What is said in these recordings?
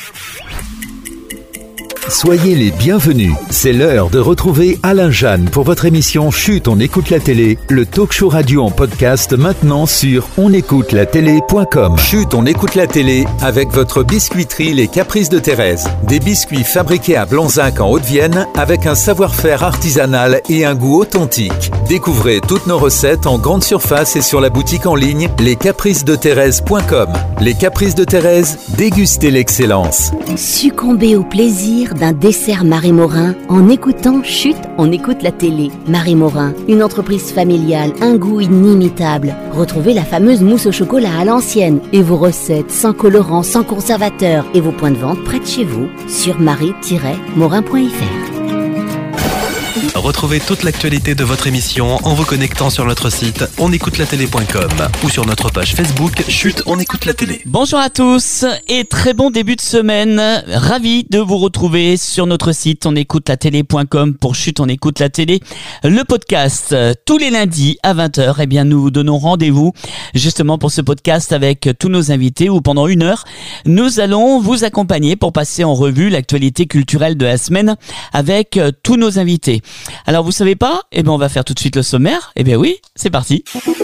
Soyez les bienvenus. C'est l'heure de retrouver Alain Jeanne pour votre émission Chut, on écoute la télé, le talk show radio en podcast maintenant sur onécoutelatélé.com. Chut, on écoute la télé avec votre biscuiterie Les Caprices de Thérèse. Des biscuits fabriqués à Blanzac en Haute-Vienne avec un savoir-faire artisanal et un goût authentique. Découvrez toutes nos recettes en grande surface et sur la boutique en ligne lescapricesdethérèse.com. Les Caprices de Thérèse, dégustez l'excellence. Succombez au plaisir d'un dessert Marie Morin en écoutant Chut, on écoute la télé. Marie Morin, une entreprise familiale, un goût inimitable. Retrouvez la fameuse mousse au chocolat à l'ancienne et vos recettes sans colorant, sans conservateur et vos points de vente près de chez vous sur marie-morin.fr. Retrouvez toute l'actualité de votre émission en vous connectant sur notre site onécoutelatélé.com ou sur notre page Facebook Chut, on écoute la télé. Bonjour à tous et très bon début de semaine. Ravi de vous retrouver sur notre site onécoutelatélé.com pour Chut, on écoute la télé. Le podcast tous les lundis à 20h. Eh bien, nous vous donnons rendez-vous justement pour ce podcast avec tous nos invités où pendant 1 heure, nous allons vous accompagner pour passer en revue l'actualité culturelle de la semaine avec tous nos invités. Alors vous savez pas ? Eh bien on va faire tout de suite le sommaire. Eh bien oui, c'est parti.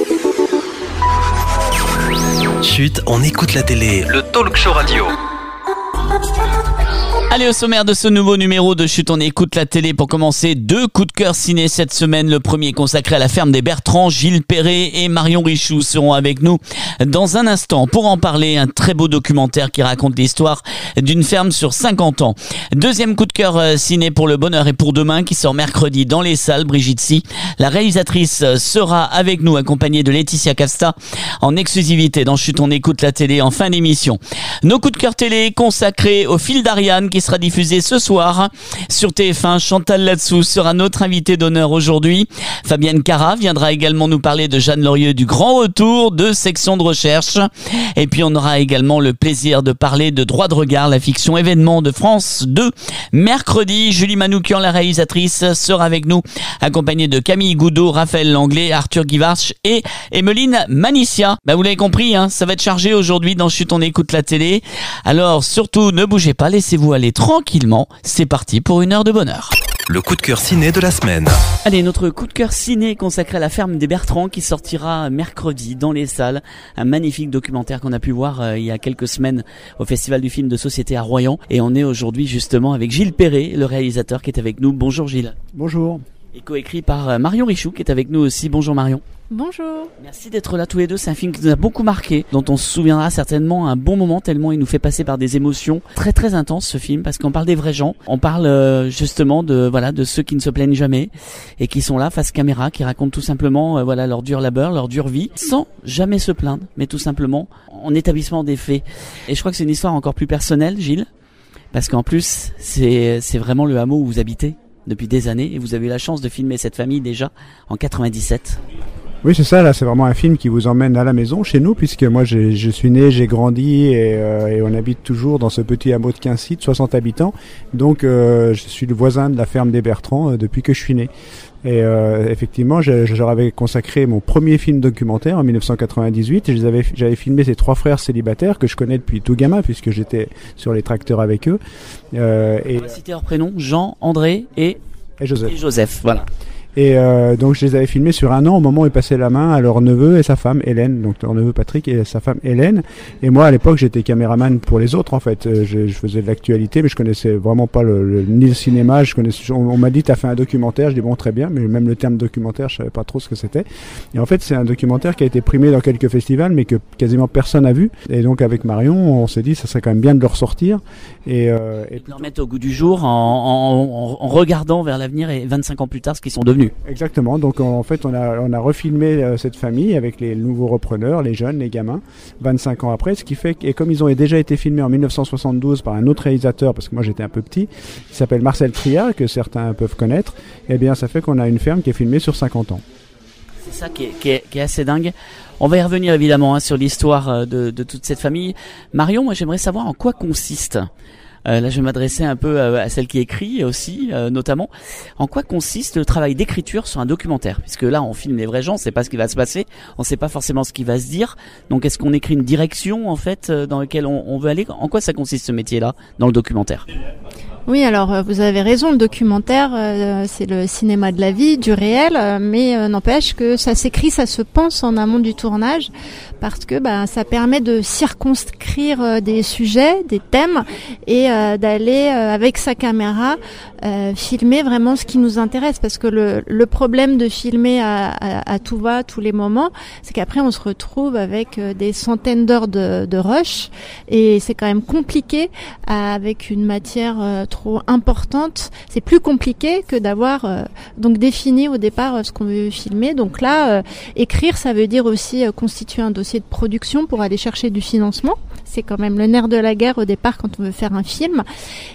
Chut, on écoute la télé, le talk show radio. Allez, au sommaire de ce nouveau numéro de Chut, on écoute la télé pour commencer. 2 coups de cœur ciné cette semaine. Le premier consacré à la ferme des Bertrands. Gilles Perret et Marion Richoux seront avec nous dans un instant pour en parler. Un très beau documentaire qui raconte l'histoire d'une ferme sur 50 ans. Deuxième coup de cœur ciné pour Le Bonheur et pour demain qui sort mercredi dans les salles. Brigitte Si, la réalisatrice, sera avec nous accompagnée de Laetitia Casta en exclusivité dans Chut, on écoute la télé en fin d'émission. Nos coups de cœur télé consacrés au fil d'Ariane qui sera diffusé ce soir sur TF1. Chantal Latsou sera notre invitée d'honneur aujourd'hui. Fabienne Cara viendra également nous parler de Jeanne Lorieux du Grand Retour de Section de Recherche. Et puis on aura également le plaisir de parler de Droit de regard, la fiction événement de France 2. Mercredi, Julie Manoukian, la réalisatrice, sera avec nous, accompagnée de Camille Goudot, Raphaël Langlais, Arthur Guivarch et Emeline Manicia. Vous l'avez compris, ça va être chargé aujourd'hui dans Chut, on écoute la télé. Alors surtout, ne bougez pas, laissez-vous aller tranquillement. C'est parti pour 1 heure de bonheur. Le coup de cœur ciné de la semaine. Allez, notre coup de cœur ciné consacré à la ferme des Bertrands qui sortira mercredi dans les salles. Un magnifique documentaire qu'on a pu voir il y a quelques semaines au Festival du film de société à Royan. Et on est aujourd'hui justement avec Gilles Perret, le réalisateur qui est avec nous. Bonjour Gilles. Bonjour. Et coécrit par Marion Richoux qui est avec nous aussi. Bonjour Marion. Bonjour. Merci d'être là tous les deux. C'est un film qui nous a beaucoup marqué, dont on se souviendra certainement un bon moment tellement il nous fait passer par des émotions très très intenses ce film parce qu'on parle des vrais gens. On parle justement de ceux qui ne se plaignent jamais et qui sont là face caméra, qui racontent tout simplement leur dur labeur, leur dure vie, sans jamais se plaindre, mais tout simplement en établissement des faits. Et je crois que c'est une histoire encore plus personnelle, Gilles, parce qu'en plus c'est vraiment le hameau où vous habitez depuis des années et vous avez eu la chance de filmer cette famille déjà en 97. Oui, c'est ça, là, c'est vraiment un film qui vous emmène à la maison, chez nous, puisque moi, je suis né, j'ai grandi et on habite toujours dans ce petit hameau de Quincy, de 60 habitants. Donc, je suis le voisin de la ferme des Bertrands depuis que je suis né. Et effectivement, j'avais avais consacré mon premier film documentaire en 1998. Et j'avais filmé ces 3 frères célibataires que je connais depuis tout gamin, puisque j'étais sur les tracteurs avec eux. On va citer leurs prénoms, Jean, André et Joseph, voilà. Et donc je les avais filmés sur 1 an au moment où ils passaient la main à leur neveu et sa femme Hélène, donc leur neveu Patrick et sa femme Hélène. Et moi à l'époque j'étais caméraman pour les autres en fait. Je faisais de l'actualité mais je connaissais vraiment pas ni le cinéma. On m'a dit t'as fait un documentaire, je dis bon très bien, mais même le terme documentaire je savais pas trop ce que c'était. Et en fait c'est un documentaire qui a été primé dans quelques festivals mais que quasiment personne n'a vu. Et donc avec Marion on s'est dit ça serait quand même bien de le ressortir et de le remettre au goût du jour en regardant vers l'avenir et 25 ans plus tard ce qu'ils sont devenus. Exactement, donc en fait on a refilmé cette famille avec les nouveaux repreneurs, les jeunes, les gamins, 25 ans après, ce qui fait que, et comme ils ont déjà été filmés en 1972 par un autre réalisateur, parce que moi j'étais un peu petit, qui s'appelle Marcel Triat, que certains peuvent connaître, eh bien ça fait qu'on a une ferme qui est filmée sur 50 ans. C'est ça qui est assez dingue. On va y revenir évidemment sur l'histoire de toute cette famille. Marion, moi j'aimerais savoir en quoi consiste Là, je vais m'adresser un peu à celle qui écrit aussi, notamment. En quoi consiste le travail d'écriture sur un documentaire? Puisque là, on filme les vrais gens, on sait pas ce qui va se passer, on sait pas forcément ce qui va se dire. Donc, est-ce qu'on écrit une direction, en fait, dans laquelle on veut aller? En quoi ça consiste ce métier-là, dans le documentaire? Oui, alors vous avez raison, le documentaire, c'est le cinéma de la vie, du réel, mais n'empêche que ça s'écrit, ça se pense en amont du tournage, parce que ça permet de circonscrire des sujets, des thèmes, et d'aller avec sa caméra filmer vraiment ce qui nous intéresse, parce que le problème de filmer à tout va, tous les moments, c'est qu'après on se retrouve avec des centaines d'heures de rush, et c'est quand même compliqué avec une matière trop importante. C'est plus compliqué que d'avoir donc défini au départ ce qu'on veut filmer. Donc là, écrire, ça veut dire aussi constituer un dossier de production pour aller chercher du financement. C'est quand même le nerf de la guerre au départ quand on veut faire un film.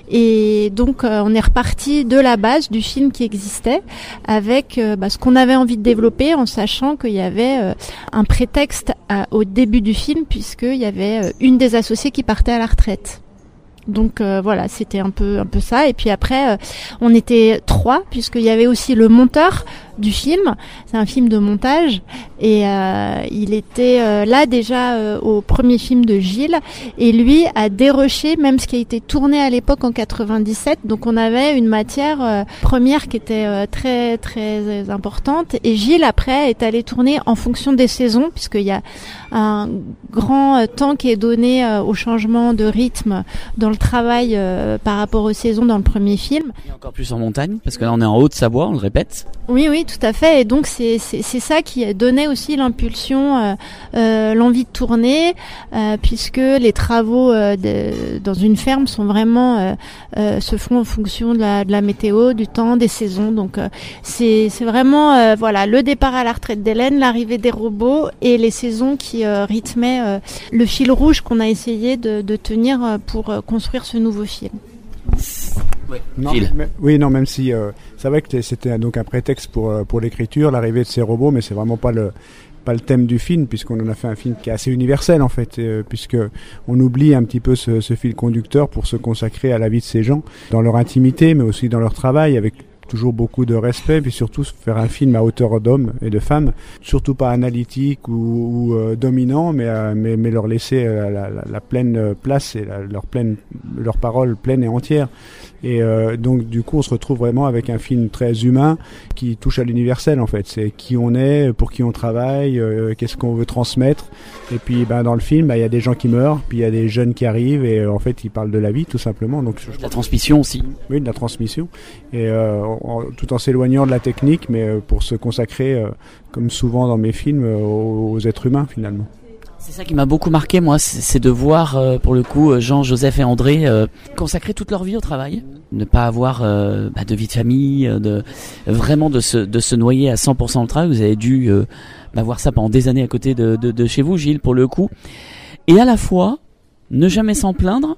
Et donc on est reparti de la base du film qui existait avec ce qu'on avait envie de développer, en sachant qu'il y avait un prétexte au début du film, puisqu'il y avait une des associées qui partait à la retraite. Donc voilà, c'était un peu ça. Et puis après, on était 3, puisqu'il y avait aussi le monteur du film. C'est un film de montage, et il était là déjà au premier film de Gilles, et lui a déroché même ce qui a été tourné à l'époque en 97. Donc on avait une matière première qui était très très importante, et Gilles après est allé tourner en fonction des saisons, puisqu'il y a un grand temps qui est donné au changement de rythme dans le travail par rapport aux saisons dans le premier film. Et encore plus en montagne, parce que là on est en Haute-Savoie, on le répète. Oui, tout à fait. Et donc c'est ça qui donnait aussi l'impulsion, l'envie de tourner, puisque les travaux dans une ferme sont vraiment se font en fonction de la météo, du temps, des saisons. Donc c'est vraiment le départ à la retraite d'Hélène, l'arrivée des robots et les saisons qui rythmaient le fil rouge qu'on a essayé de tenir pour construire ce nouveau film. Ouais. Non, même si c'est vrai que c'était donc un prétexte pour l'écriture, l'arrivée de ces robots, mais c'est vraiment pas le thème du film, puisqu'on en a fait un film qui est assez universel en fait, puisque on oublie un petit peu ce fil conducteur pour se consacrer à la vie de ces gens, dans leur intimité, mais aussi dans leur travail, avec toujours beaucoup de respect, puis surtout faire un film à hauteur d'hommes et de femmes, surtout pas analytique ou dominant, mais leur laisser la pleine place et leur parole pleine et entière. Et donc du coup on se retrouve vraiment avec un film très humain qui touche à l'universel en fait. C'est qui on est, pour qui on travaille, qu'est-ce qu'on veut transmettre. Et puis dans le film il y a des gens qui meurent, puis il y a des jeunes qui arrivent, et en fait ils parlent de la vie tout simplement. Donc de la transmission aussi. Oui, de la transmission, et tout en s'éloignant de la technique, mais pour se consacrer comme souvent dans mes films aux êtres humains finalement. C'est ça qui m'a beaucoup marqué, moi, c'est de voir, pour le coup, Jean, Joseph et André consacrer toute leur vie au travail, ne pas avoir de vie de famille, vraiment de se noyer à 100% dans le travail. Vous avez dû voir ça pendant des années à côté de chez vous, Gilles, pour le coup. Et à la fois, ne jamais s'en plaindre,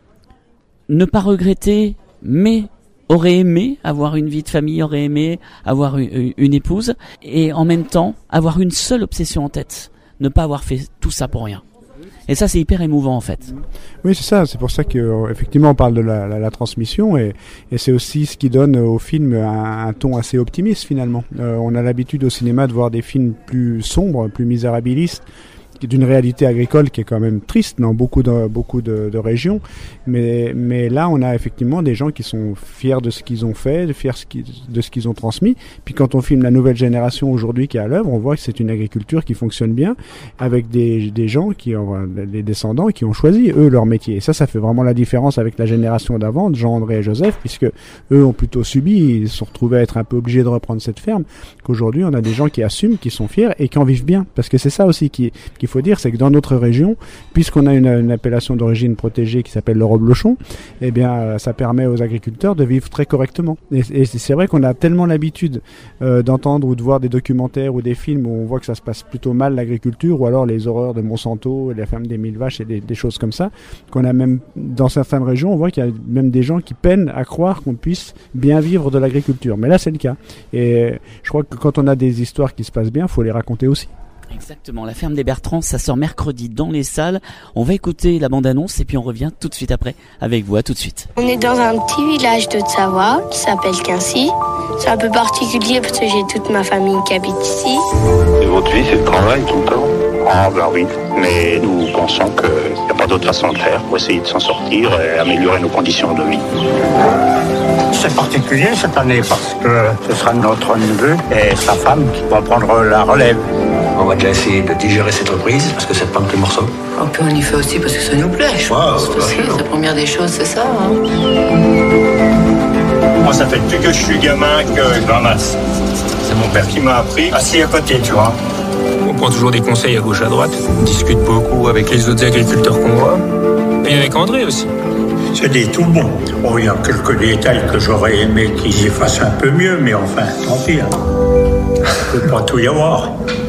ne pas regretter, mais aurait aimé avoir une vie de famille, aurait aimé avoir une épouse, et en même temps, avoir une seule obsession en tête. Ne pas avoir fait tout ça pour rien. Et ça, c'est hyper émouvant en fait. Oui, c'est ça. C'est pour ça qu'effectivement on parle de la transmission, et c'est aussi ce qui donne au film un ton assez optimiste finalement. On a l'habitude au cinéma de voir des films plus sombres, plus misérabilistes, d'une réalité agricole qui est quand même triste dans beaucoup de régions, mais là on a effectivement des gens qui sont fiers de ce qu'ils ont fait, fiers de ce qu'ils ont transmis. Puis quand on filme la nouvelle génération aujourd'hui qui est à l'œuvre, on voit que c'est une agriculture qui fonctionne bien, avec des gens des descendants qui ont choisi eux leur métier. Et ça fait vraiment la différence avec la génération d'avant, de Jean, André et Joseph, puisque eux ont plutôt subi, ils se sont retrouvés à être un peu obligés de reprendre cette ferme. Qu'aujourd'hui on a des gens qui assument, qui sont fiers et qui en vivent bien, parce que c'est ça aussi qu'il faut dire, c'est que dans notre région, puisqu'on a une appellation d'origine protégée qui s'appelle le reblochon, eh bien ça permet aux agriculteurs de vivre très correctement. Et c'est vrai qu'on a tellement l'habitude d'entendre ou de voir des documentaires ou des films où on voit que ça se passe plutôt mal l'agriculture, ou alors les horreurs de Monsanto, la ferme des 1000 vaches et des choses comme ça, qu'on a même dans certaines régions, on voit qu'il y a même des gens qui peinent à croire qu'on puisse bien vivre de l'agriculture. Mais là c'est le cas. Et je crois que quand on a des histoires qui se passent bien, il faut les raconter aussi. Exactement, La Ferme des Bertrands, ça sort mercredi dans les salles. On va écouter la bande-annonce et puis on revient tout de suite après avec vous. À tout de suite. On est dans un petit village de Haute-Savoie qui s'appelle Quincy. C'est un peu particulier parce que j'ai toute ma famille qui habite ici. Et votre vie, c'est le travail tout le temps? Ah ben oui, mais nous pensons qu'il n'y a pas d'autre façon de faire pour essayer de s'en sortir et améliorer nos conditions de vie. C'est particulier cette année parce que ce sera notre neveu et sa femme qui vont prendre la relève. On va déjà essayer de digérer cette reprise parce que c'est pas un petit morceau. Et puis on y fait aussi parce que ça nous plaît. C'est la première des choses, c'est ça. Hein. Moi, ça fait depuis que je suis gamin que je ramasse. C'est mon père qui m'a appris, assis à côté, tu vois. On prend toujours des conseils à gauche à droite. On discute beaucoup avec les autres agriculteurs qu'on voit. Et avec André aussi. C'est des tout bons. Bon, il y a quelques détails que j'aurais aimé qu'ils y fassent un peu mieux, mais enfin, tant pis. Hein. Il ne peut pas tout y avoir.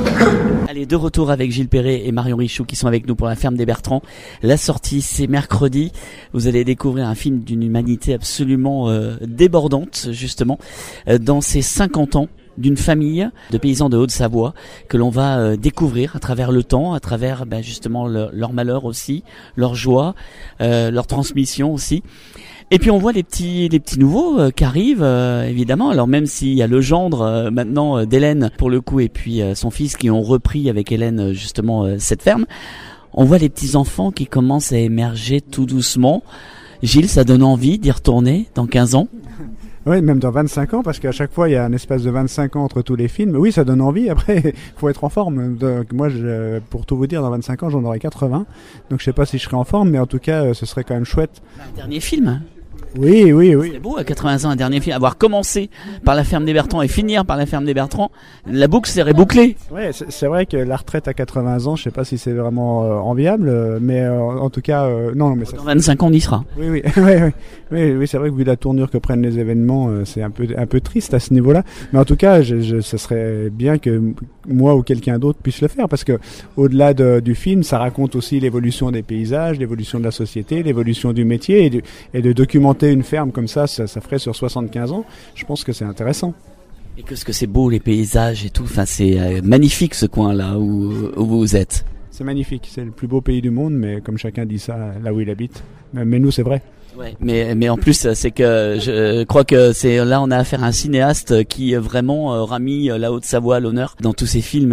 Allez, de retour avec Gilles Perret et Marion Richoux qui sont avec nous pour La Ferme des Bertrands. La sortie, c'est mercredi. Vous allez découvrir un film d'une humanité absolument débordante, justement, dans ces 50 ans d'une famille de paysans de Haute-Savoie que l'on va découvrir à travers le temps, à travers justement leur malheur aussi, leur joie, leur transmission aussi. Et puis on voit les petits nouveaux qui arrivent, évidemment. Alors même s'il y a le gendre maintenant d'Hélène pour le coup et puis son fils qui ont repris avec Hélène justement cette ferme, on voit les petits enfants qui commencent à émerger tout doucement. Gilles, ça donne envie d'y retourner dans 15 ans? Oui, même dans 25 ans, parce qu'à chaque fois, il y a un espace de 25 ans entre tous les films. Oui, ça donne envie. Après, faut être en forme. Donc, moi, pour tout vous dire, dans 25 ans, j'en aurai 80. Donc, je sais pas si je serai en forme, mais en tout cas, ce serait quand même chouette. Un dernier film. Oui. C'est beau, à 80 ans, un dernier film. Avoir commencé par La Ferme des Bertrands et finir par La Ferme des Bertrands, la boucle serait bouclée. Ouais, c'est vrai que la retraite à 80 ans, je sais pas si c'est vraiment enviable, mais en tout cas, non, mais ça. Dans 25 ans, on y sera. Oui, c'est vrai que vu la tournure que prennent les événements, c'est un peu triste à ce niveau-là. Mais en tout cas, ça serait bien que moi ou quelqu'un d'autre puisse le faire, parce que au-delà du film, ça raconte aussi l'évolution des paysages, l'évolution de la société, l'évolution du métier, et de documenter une ferme comme ça ferait sur 75 ans. Je pense que c'est intéressant. Et que ce que c'est beau, les paysages et tout. Enfin, c'est magnifique ce coin-là où vous êtes. C'est magnifique. C'est le plus beau pays du monde, mais comme chacun dit ça, là où il habite. Mais nous, c'est vrai. Ouais, mais en plus c'est que je crois que c'est là on a affaire à un cinéaste qui vraiment aura mis la Haute-Savoie à l'honneur dans tous ses films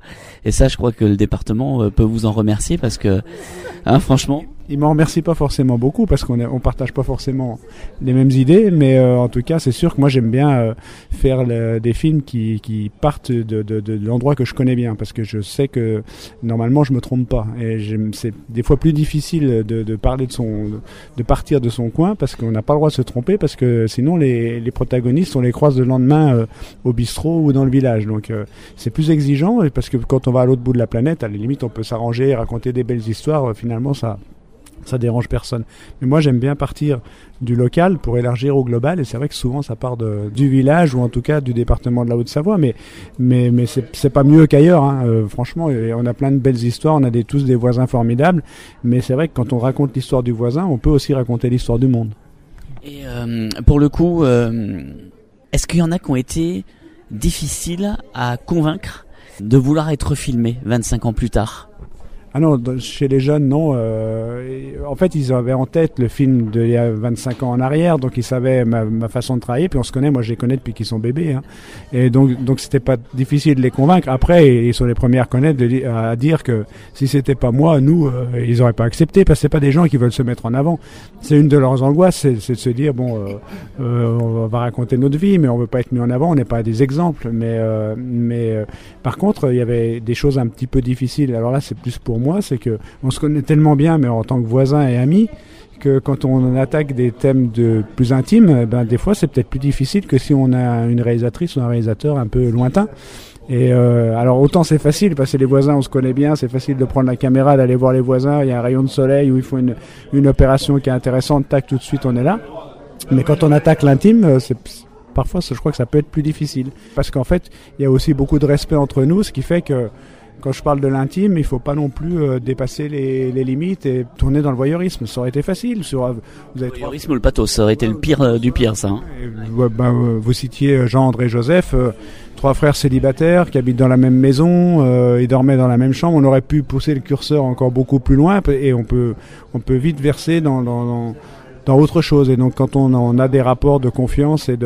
et ça je crois que le département peut vous en remercier parce que franchement. Il m'en remercie pas forcément beaucoup parce qu'on partage pas forcément les mêmes idées, mais en tout cas c'est sûr que moi j'aime bien faire des films qui partent de l'endroit que je connais bien, parce que je sais que normalement je me trompe pas, et c'est des fois plus difficile de parler de partir de son coin, parce qu'on n'a pas le droit de se tromper, parce que sinon les protagonistes on les croise le lendemain au bistrot ou dans le village, donc c'est plus exigeant, parce que quand on va à l'autre bout de la planète, à la limite on peut s'arranger et raconter des belles histoires, finalement ça dérange personne. Mais moi j'aime bien partir du local pour élargir au global, et c'est vrai que souvent ça part du village, ou en tout cas du département de la Haute-Savoie, mais c'est pas mieux qu'ailleurs, hein. Franchement, on a plein de belles histoires, on a tous des voisins formidables, mais c'est vrai que quand on raconte l'histoire du voisin, on peut aussi raconter l'histoire du monde. Et pour le coup, est-ce qu'il y en a qui ont été difficiles à convaincre de vouloir être filmés 25 ans plus tard? Ah non, chez les jeunes, non. En fait, ils avaient en tête le film d'il y a 25 ans en arrière, donc ils savaient ma façon de travailler, puis on se connaît, moi je les connais depuis qu'ils sont bébés, hein. Et donc c'était pas difficile de les convaincre. Après, ils sont les premiers à dire que si c'était pas moi, nous, ils auraient pas accepté, parce que c'est pas des gens qui veulent se mettre en avant. C'est une de leurs angoisses, c'est de se dire, on va raconter notre vie, mais on veut pas être mis en avant, on n'est pas des exemples. Mais par contre, il y avait des choses un petit peu difficiles. Alors là, c'est plus pour moi, c'est que on se connaît tellement bien, mais en tant que voisins et amis, que quand on attaque des thèmes plus intimes, des fois c'est peut-être plus difficile que si on a une réalisatrice ou un réalisateur un peu lointain. Et alors autant c'est facile parce que les voisins on se connaît bien, c'est facile de prendre la caméra, d'aller voir les voisins, il y a un rayon de soleil où il faut une opération qui est intéressante, tac, tout de suite on est là. Mais quand on attaque l'intime, parfois je crois que ça peut être plus difficile, parce qu'en fait il y a aussi beaucoup de respect entre nous, ce qui fait que quand je parle de l'intime, il faut pas non plus dépasser les limites et tourner dans le voyeurisme. Ça aurait été facile. Le voyeurisme ou le pathos, ça aurait été le pire du pire, ça. Hein. Vous citiez Jean, André, Joseph, 3 frères célibataires qui habitent dans la même maison, ils dormaient dans la même chambre. On aurait pu pousser le curseur encore beaucoup plus loin et on peut vite verser dans autre chose. Et donc quand on a des rapports de confiance et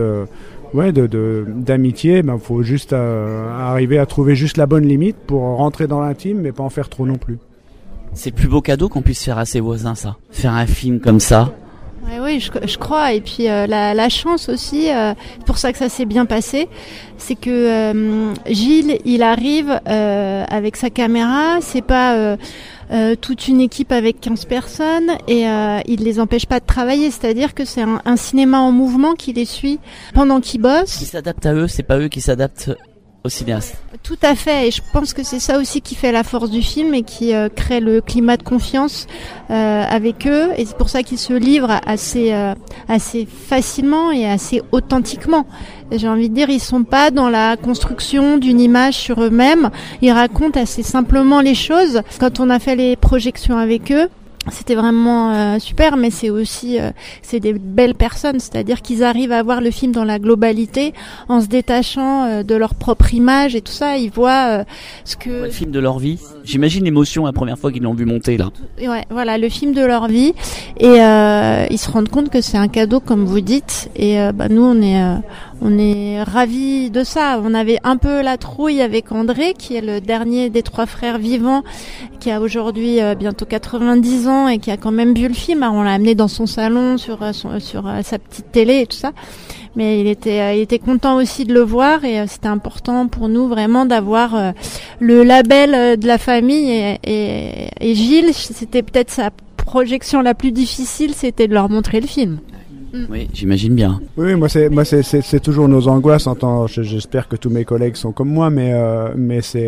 d'amitié, faut juste arriver à trouver juste la bonne limite pour rentrer dans l'intime, mais pas en faire trop non plus. C'est le plus beau cadeau qu'on puisse faire à ses voisins, ça. Faire un film comme ça. Oui, je crois. Et puis la chance aussi, c'est pour ça que ça s'est bien passé, c'est que Gilles, il arrive avec sa caméra, c'est pas toute une équipe avec 15 personnes et il les empêche pas de travailler, c'est-à-dire que c'est un cinéma en mouvement qui les suit pendant qu'ils bossent. Qui s'adapte à eux, c'est pas eux qui s'adaptent aux cinéastes. Tout à fait, et je pense que c'est ça aussi qui fait la force du film et qui crée le climat de confiance avec eux, et c'est pour ça qu'ils se livrent assez facilement et assez authentiquement. Et j'ai envie de dire, ils sont pas dans la construction d'une image sur eux-mêmes, ils racontent assez simplement les choses. Quand on a fait les projections avec eux, c'était vraiment super, mais c'est aussi c'est des belles personnes, c'est-à-dire qu'ils arrivent à voir le film dans la globalité en se détachant de leur propre image et tout ça. Ils voient le film de leur vie. J'imagine l'émotion la première fois qu'ils l'ont vu monter là. Ouais, voilà, le film de leur vie, et ils se rendent compte que c'est un cadeau, comme vous dites, et nous on est ravis de ça. On avait un peu la trouille avec André, qui est le dernier des 3 frères vivants, qui a aujourd'hui bientôt 90 ans et qui a quand même vu le film. Alors, on l'a amené dans son salon sur sa petite télé et tout ça. Mais il était content aussi de le voir, et c'était important pour nous vraiment d'avoir le label de la famille, et Gilles, c'était peut-être sa projection la plus difficile, c'était de leur montrer le film. Oui, j'imagine bien. Oui, moi c'est toujours nos angoisses. J'espère que tous mes collègues sont comme moi, mais c'est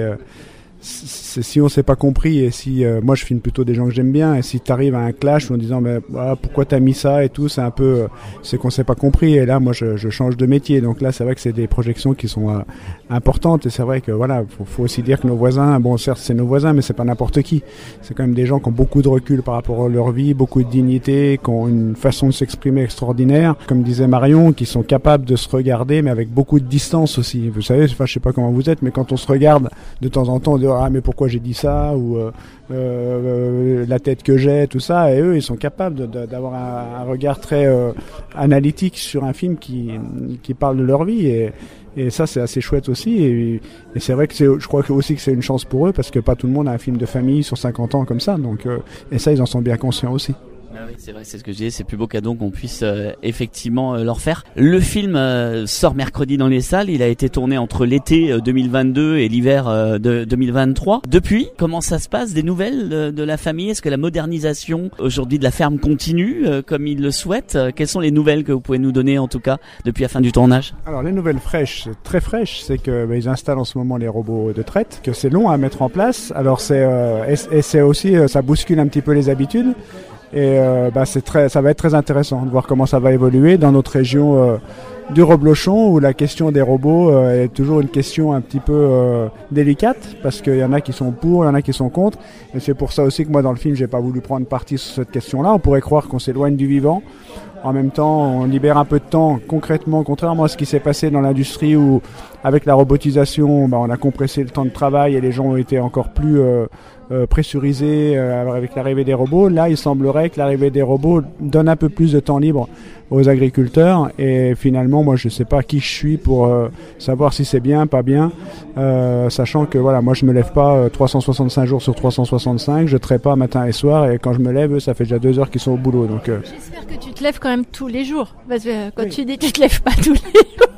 si on s'est pas compris, et si moi je filme plutôt des gens que j'aime bien, et si t'arrives à un clash en disant pourquoi t'as mis ça et tout, c'est un peu c'est qu'on s'est pas compris, et là moi je change de métier, donc là c'est vrai que c'est des projections qui sont importantes, et c'est vrai que voilà, faut aussi dire que nos voisins, bon certes c'est nos voisins, mais c'est pas n'importe qui, c'est quand même des gens qui ont beaucoup de recul par rapport à leur vie, beaucoup de dignité, qui ont une façon de s'exprimer extraordinaire, comme disait Marion, qui sont capables de se regarder mais avec beaucoup de distance aussi. Vous savez, je sais pas comment vous êtes, mais quand on se regarde de temps en temps, on dit mais pourquoi j'ai dit ça, ou la tête que j'ai, tout ça, et eux ils sont capables d'avoir un regard très analytique sur un film qui parle de leur vie, et ça c'est assez chouette aussi, et c'est vrai que je crois aussi que c'est une chance pour eux, parce que pas tout le monde a un film de famille sur 50 ans comme ça, donc et ça ils en sont bien conscients aussi. Ah oui, c'est vrai, c'est ce que je disais, c'est le plus beau cadeau qu'on puisse effectivement leur faire. Le film sort mercredi dans les salles, il a été tourné entre l'été 2022 et l'hiver de 2023. Depuis, comment ça se passe? Des nouvelles de la famille? Est-ce que la modernisation aujourd'hui de la ferme continue comme ils le souhaitent? Quelles sont les nouvelles que vous pouvez nous donner en tout cas depuis la fin du tournage? Alors les nouvelles fraîches, très fraîches, c'est que ils installent en ce moment les robots de traite, que c'est long à mettre en place. Alors c'est aussi ça bouscule un petit peu les habitudes. Et ça va être très intéressant de voir comment ça va évoluer dans notre région du Reblochon, où la question des robots est toujours une question un petit peu délicate, parce qu'il y en a qui sont pour, il y en a qui sont contre, et c'est pour ça aussi que moi dans le film j'ai pas voulu prendre parti sur cette question-là. On pourrait croire qu'on s'éloigne du vivant, en même temps on libère un peu de temps concrètement, contrairement à ce qui s'est passé dans l'industrie où avec la robotisation on a compressé le temps de travail et les gens ont été encore plus pressurisés avec l'arrivée des robots. Là il semblerait que l'arrivée des robots donne un peu plus de temps libre aux agriculteurs, et finalement moi je sais pas qui je suis pour savoir si c'est bien, pas bien, sachant que voilà, moi je me lève pas 365 jours sur 365, je traite pas matin et soir, et quand je me lève ça fait déjà 2 heures qu'ils sont au boulot, donc j'espère que tu te lèves quand même tous les jours, parce que quand tu dis tu te lèves pas tous les jours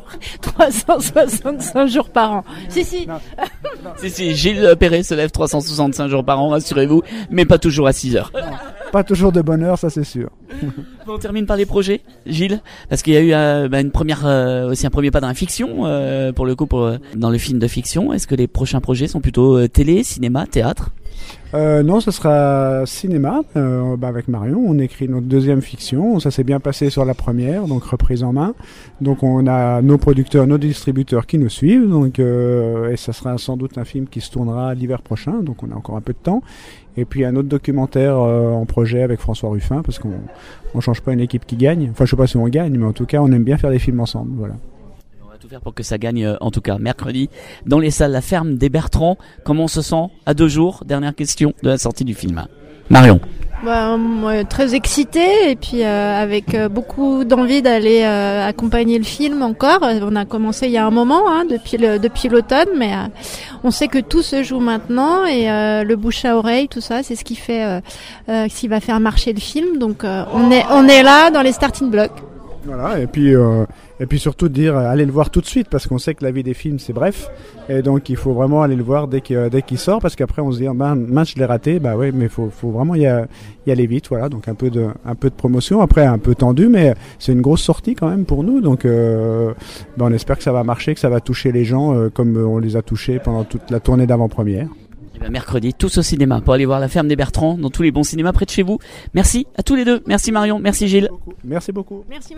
365 jours par an. Si. Si, Gilles Perret se lève 365 jours par an, rassurez-vous, mais pas toujours à 6 heures. Pas toujours de bonne heure, ça c'est sûr. On termine par les projets, Gilles, parce qu'il y a eu aussi un premier pas dans la fiction, pour le coup, dans le film de fiction. Est-ce que les prochains projets sont plutôt télé, cinéma, théâtre? Non, ce sera cinéma avec Marion. On écrit notre deuxième fiction. Ça s'est bien passé sur la première, donc reprise en main. Donc on a nos producteurs, nos distributeurs qui nous suivent. Donc et ça sera sans doute un film qui se tournera l'hiver prochain. Donc on a encore un peu de temps. Et puis un autre documentaire en projet avec François Ruffin, parce qu'on change pas une équipe qui gagne. Enfin, je sais pas si on gagne, mais en tout cas, on aime bien faire des films ensemble. Voilà. On va tout faire pour que ça gagne, en tout cas, mercredi, dans les salles La Ferme des Bertrands. Comment on se sent à 2 jours, dernière question, de la sortie du film? Marion. Moi, très excitée et puis avec beaucoup d'envie d'aller accompagner le film encore. On a commencé il y a un moment, depuis l'automne, mais on sait que tout se joue maintenant et le bouche à oreille, tout ça, c'est ce qui fait, ce qui va faire marcher le film. Donc on est là dans les starting blocks. Voilà, et puis surtout dire allez le voir tout de suite, parce qu'on sait que la vie des films c'est bref, et donc il faut vraiment aller le voir dès qu'il sort, parce qu'après on se dit mince, je l'ai raté. Bah ouais, mais faut vraiment y aller vite. Voilà, donc un peu de promotion, après un peu tendu, mais c'est une grosse sortie quand même pour nous, donc on espère que ça va marcher, que ça va toucher les gens comme on les a touchés pendant toute la tournée d'avant-première. Mercredi, tous au cinéma pour aller voir La Ferme des Bertrands dans tous les bons cinémas près de chez vous. Merci à tous les deux. Merci Marion, merci Gilles. Merci beaucoup. Merci.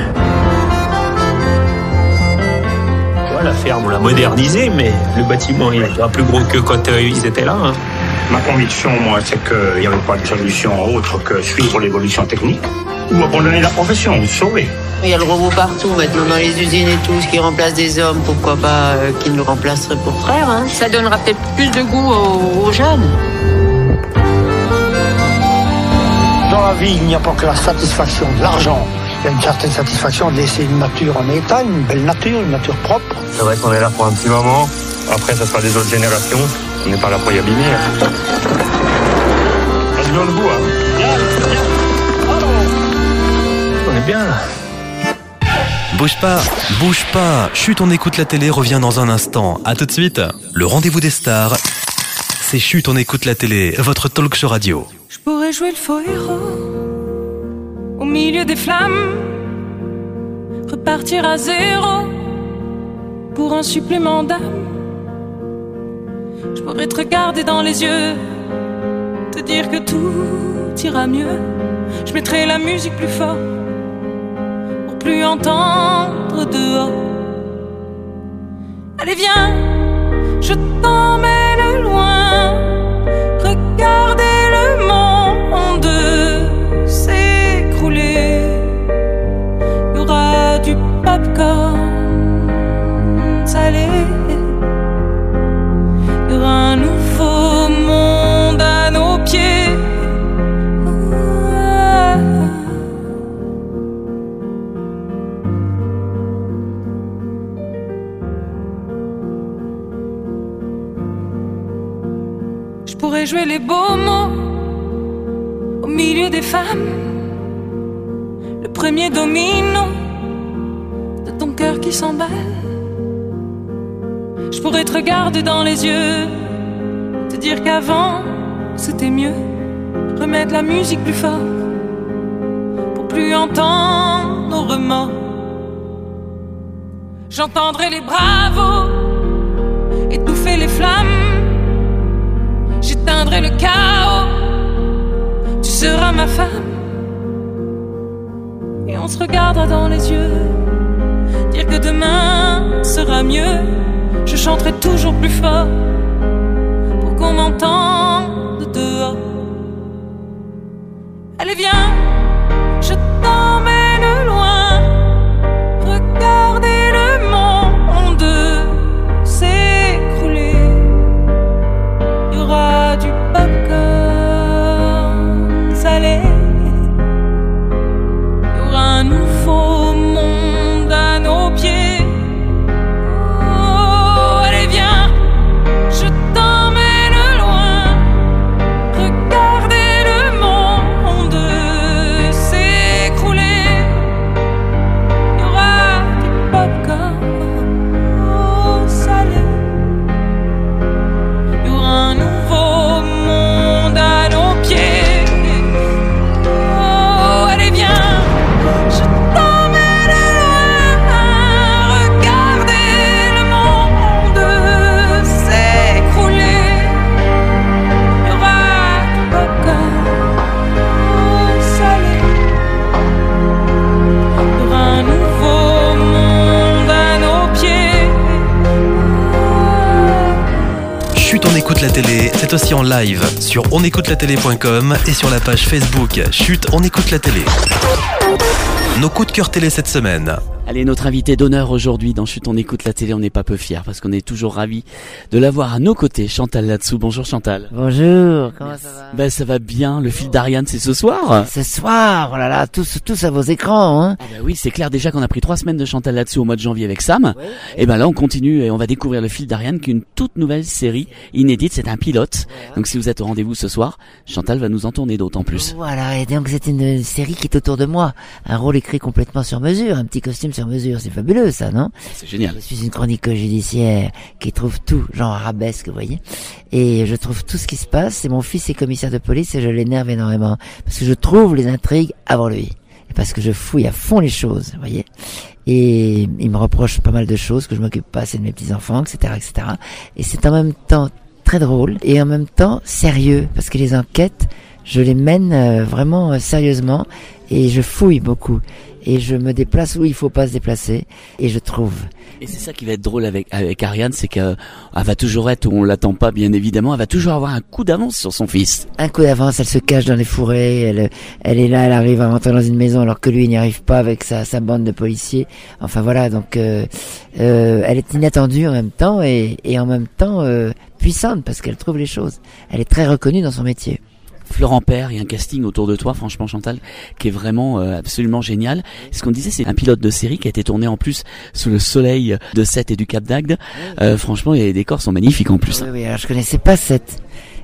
La ferme, on l'a modernisé, mais le bâtiment il est pas plus gros que quand ils étaient là. Hein. Ma conviction, moi, c'est qu'il n'y avait pas de solution autre que suivre l'évolution technique ou abandonner la profession, ou sauver. Il y a le robot partout maintenant dans les usines et tout, ce qui remplace des hommes, pourquoi pas qu'ils nous remplaceraient pour frères, hein. Ça donnera peut-être plus de goût aux jeunes. Dans la vie, il n'y a pas que la satisfaction de l'argent. Il y a une certaine satisfaction de laisser une nature en état, une belle nature, une nature propre. C'est vrai qu'on est là pour un petit moment, après ça sera des autres générations, on n'est pas là pour y abîmer. Reste bien debout, hein. On est bien là. Bouge pas. Chut, on écoute la télé revient dans un instant. À tout de suite. Le rendez-vous des stars. C'est Chut, on écoute la télé, votre talk show radio. Je pourrais jouer le faux héros au milieu des flammes, repartir à zéro pour un supplément d'âme. Je pourrais te regarder dans les yeux, te dire que tout ira mieux. Je mettrai la musique plus fort pour plus entendre dehors. Allez viens, je t'emmène loin, regardez le monde s'écrouler. Il y aura du popcorn salé, il y aura un nouveau monde à nos pieds. Je pourrais jouer les beaux mots au milieu des femmes, le premier domino de ton cœur qui s'emballe. Je pourrais te regarder dans les yeux, te dire qu'avant c'était mieux, remettre la musique plus fort pour plus entendre nos remords. J'entendrai les bravos étouffer les flammes, j'éteindrai le chaos, tu seras ma femme. Et on se regardera dans les yeux, dire que demain sera mieux. Je chanterai toujours plus fort pour qu'on m'entende dehors. Allez viens, je t'emmène loin, regardez le monde s'écrouler. Il y aura du popcorn salé, il y aura un nouveau monde à nos pieds. c'est aussi en live sur onécoutelatélé.com et sur la page Facebook Chut, on écoute la télé. Nos coups de cœur télé cette semaine. Allez, notre invité d'honneur aujourd'hui dans Chut, on écoute la télé, on n'est pas peu fiers parce qu'on est toujours ravis de l'avoir à nos côtés, Chantal Latsou. Bonjour Chantal. Bonjour, comment ça va? Ben ça va bien, le fil d'Ariane c'est ce soir. Ce soir, oh là là, tous à vos écrans, hein. Ah ben oui, c'est clair déjà qu'on a pris 3 semaines de Chantal Latsou au mois de janvier avec Sam. Oui. Et ben là on continue et on va découvrir le fil d'Ariane qui est une toute nouvelle série inédite, c'est un pilote. Voilà. Donc si vous êtes au rendez-vous ce soir, Chantal va nous en tourner d'autres en plus. Voilà, et donc c'est une série qui est autour de moi, un rôle écrit complètement sur mesure, un petit costume sur mesure, c'est fabuleux ça, non? C'est génial. Je suis une chroniqueuse judiciaire qui trouve tout, genre arabesque, vous voyez, et je trouve tout ce qui se passe, et mon fils est commissaire de police et je l'énerve énormément, parce que je trouve les intrigues avant lui, et parce que je fouille à fond les choses, vous voyez, et il me reproche pas mal de choses, que je m'occupe pas assez de mes petits-enfants, etc., etc., et c'est en même temps très drôle, et en même temps sérieux, parce que les enquêtes, je les mène vraiment sérieusement, et je fouille beaucoup. Et je me déplace où il faut pas se déplacer, et je trouve. Et c'est ça qui va être drôle avec Ariane, c'est qu'elle va toujours être où on l'attend pas, bien évidemment, elle va toujours avoir un coup d'avance sur son fils. Un coup d'avance, elle se cache dans les fourrés, elle est là, elle arrive à rentrer dans une maison alors que lui il n'y arrive pas avec sa bande de policiers. Enfin voilà, donc elle est inattendue en même temps et en même temps puissante parce qu'elle trouve les choses. Elle est très reconnue dans son métier. Florent Père, il y a un casting autour de toi, franchement Chantal, qui est vraiment absolument génial. Ce qu'on disait, c'est un pilote de série qui a été tourné en plus sous le soleil de Sète et du Cap d'Agde. Franchement, les décors sont magnifiques en plus. Oui, alors je connaissais pas Sète.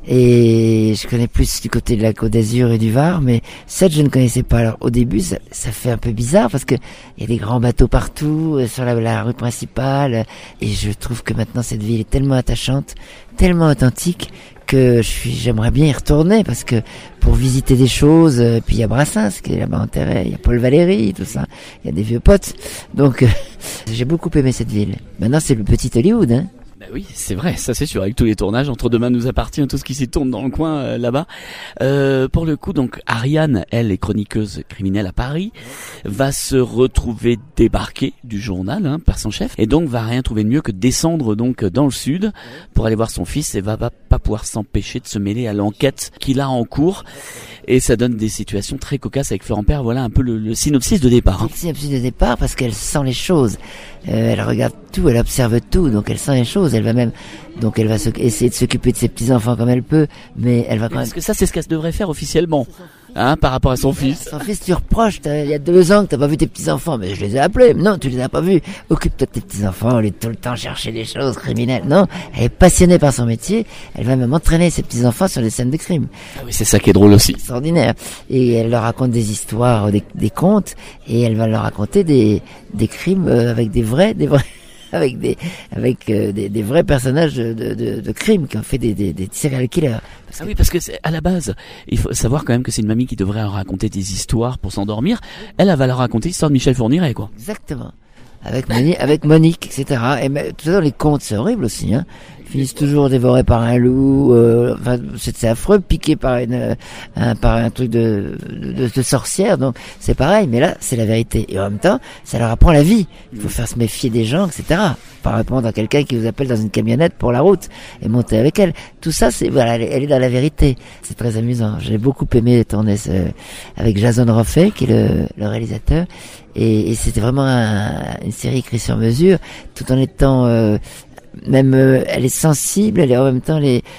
Et je connais plus du côté de la Côte d'Azur et du Var, mais Sète je ne connaissais pas. Alors au début ça fait un peu bizarre parce que il y a des grands bateaux partout sur la rue principale, et je trouve que maintenant cette ville est tellement attachante, tellement authentique que j'aimerais bien y retourner parce que pour visiter des choses, puis il y a Brassens qui est là-bas enterré, il y a Paul Valéry, tout ça, il y a des vieux potes, donc j'ai beaucoup aimé cette ville. Maintenant c'est le petit Hollywood, hein. Ben oui, c'est vrai, ça c'est sûr, avec tous les tournages, Entre Demain nous appartient, tout ce qui s'y tourne dans le coin là-bas. Pour le coup, donc Ariane, elle est chroniqueuse criminelle à Paris, va se retrouver débarquée du journal par son chef, et donc va rien trouver de mieux que de descendre donc dans le sud pour aller voir son fils, et va pas pouvoir s'empêcher de se mêler à l'enquête qu'il a en cours. Et ça donne des situations très cocasses avec Florent Père. Voilà un peu le synopsis de départ. Le synopsis de départ parce qu'elle sent les choses. Elle regarde tout, elle observe tout, donc elle sent les choses. Elle va essayer de s'occuper de ses petits-enfants comme elle peut, mais elle va quand même... Parce que ça, c'est ce qu'elle devrait faire officiellement. Par rapport à son fils. Son fils, tu reproches, il y a 2 ans que t'as pas vu tes petits-enfants, mais je les ai appelés. Non, tu les as pas vus. Occupe-toi de tes petits-enfants, au lieu de tout le temps chercher des choses criminelles. Non, elle est passionnée par son métier, elle va même entraîner ses petits-enfants sur des scènes de crime. Ah oui, c'est ça qui est drôle aussi. Extraordinaire. Et elle leur raconte des histoires, des contes, et elle va leur raconter des crimes avec des vrais avec des vrais personnages de crimes qui ont fait des serial killers. Oui, parce que à la base, il faut savoir quand même que c'est une mamie qui devrait leur raconter des histoires pour s'endormir. Elle va leur raconter l'histoire de Michel Fourniret, quoi. Exactement. Avec Monique, etc. Et tout ça, les contes, c'est horrible aussi, hein. Ils finissent toujours dévorés par un loup, c'est affreux, piqués par un truc de sorcière, donc c'est pareil, mais là, c'est la vérité. Et en même temps, ça leur apprend la vie. Il faut faire se méfier des gens, etc. Pas répondre à quelqu'un qui vous appelle dans une camionnette pour la route et monter avec elle. Tout ça, elle est dans la vérité. C'est très amusant. J'ai beaucoup aimé tourner avec Jason Roffey, qui est le réalisateur. Et c'était vraiment une série écrite sur mesure, tout en étant elle est sensible, elle est en même temps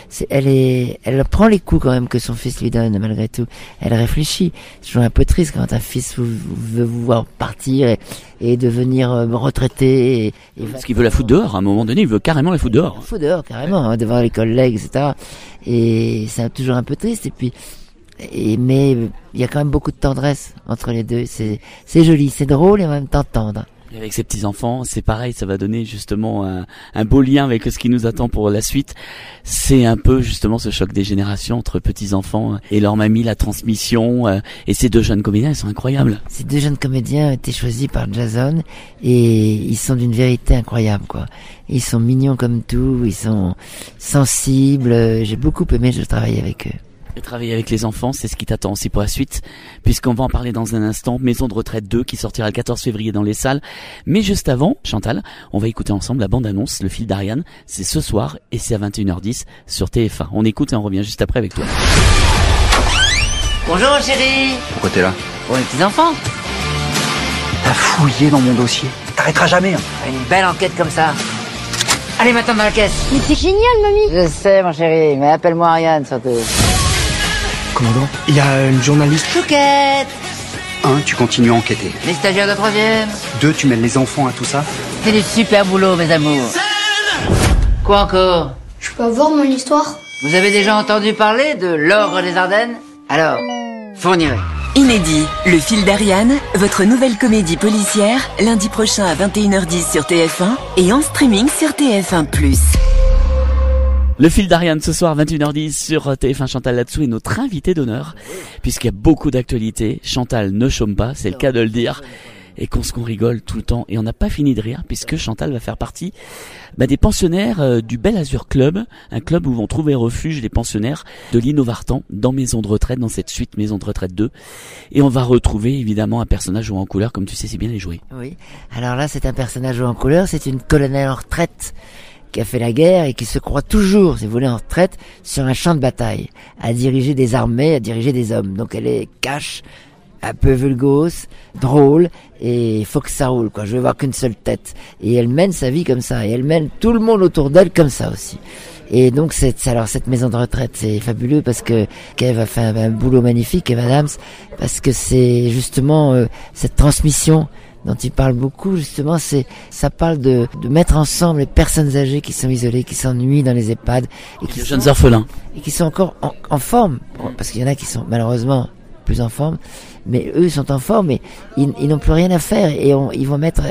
elle prend les coups quand même que son fils lui donne malgré tout. Elle réfléchit. C'est toujours un peu triste quand un fils veut vous voir partir et devenir retraité. Parce qu'il veut la foutre dehors. À un moment donné, il veut carrément la foutre dehors. La foutre dehors carrément, devant les collègues, etc. Et c'est toujours un peu triste. Et puis mais il y a quand même beaucoup de tendresse entre les deux. C'est joli, c'est drôle et en même temps tendre. Et avec ses petits-enfants, c'est pareil, ça va donner justement un beau lien avec ce qui nous attend pour la suite. C'est un peu justement ce choc des générations entre petits-enfants et leur mamie, la transmission. Et ces 2 jeunes comédiens, ils sont incroyables. Ces 2 jeunes comédiens ont été choisis par Jason et ils sont d'une vérité incroyable, quoi. Ils sont mignons comme tout, ils sont sensibles. J'ai beaucoup aimé de travailler avec eux. Et travailler avec les enfants, c'est ce qui t'attend aussi pour la suite, puisqu'on va en parler dans un instant. Maison de retraite 2 qui sortira le 14 février dans les salles. Mais juste avant, Chantal, on va écouter ensemble la bande-annonce, Le fil d'Ariane. C'est ce soir et c'est à 21h10 sur TF1. On écoute et on revient juste après avec toi. Bonjour chérie. Pourquoi t'es là? Pour les petits-enfants. T'as fouillé dans mon dossier. T'arrêteras jamais. Une belle enquête comme ça. Allez maintenant dans la caisse. Mais t'es génial, mamie. Je sais mon chéri, mais appelle-moi Ariane surtout. Commandant, il y a une journaliste. Chouquette. 1, tu continues à enquêter. Les stagiaires de 3e. 2, tu mêles les enfants à tout ça. C'est du super boulot mes amours. Quoi encore? Je peux avoir mon histoire? Vous avez déjà entendu parler de l'Ogre des Ardennes? Alors, fournirez. Inédit, Le fil d'Ariane, votre nouvelle comédie policière, lundi prochain à 21h10 sur TF1 et en streaming sur TF1+. Le fil d'Ariane ce soir 21h10 sur TF1. Chantal là-dessous est notre invitée d'honneur, puisqu'il y a beaucoup d'actualités. Chantal ne chôme pas, c'est le cas de le dire, et qu'on rigole tout le temps. Et on n'a pas fini de rire, puisque Chantal va faire partie des pensionnaires du Bel Azur Club, un club où vont trouver refuge les pensionnaires de l'Innovartan dans Maison de retraite, dans cette suite Maison de retraite 2. Et on va retrouver évidemment un personnage joué en couleur, comme tu sais si bien les jouer. Oui, alors là c'est un personnage joué en couleur, c'est une colonelle en retraite qui a fait la guerre et qui se croit toujours, si vous voulez, en retraite, sur un champ de bataille, à diriger des armées, à diriger des hommes. Donc elle est cash, un peu vulgose, drôle, et il faut que ça roule, quoi. Je veux voir qu'une seule tête. Et elle mène sa vie comme ça, et elle mène tout le monde autour d'elle comme ça aussi. Et donc alors cette maison de retraite, c'est fabuleux parce que Kev a fait un boulot magnifique, Kev Adams, parce que c'est justement cette transmission dont il parle beaucoup, justement, ça parle de mettre ensemble les personnes âgées qui sont isolées, qui s'ennuient dans les EHPAD et qui les jeunes orphelins et qui sont encore en forme, parce qu'il y en a qui sont malheureusement plus en forme, mais eux sont en forme et ils n'ont plus rien à faire et ils vont mettre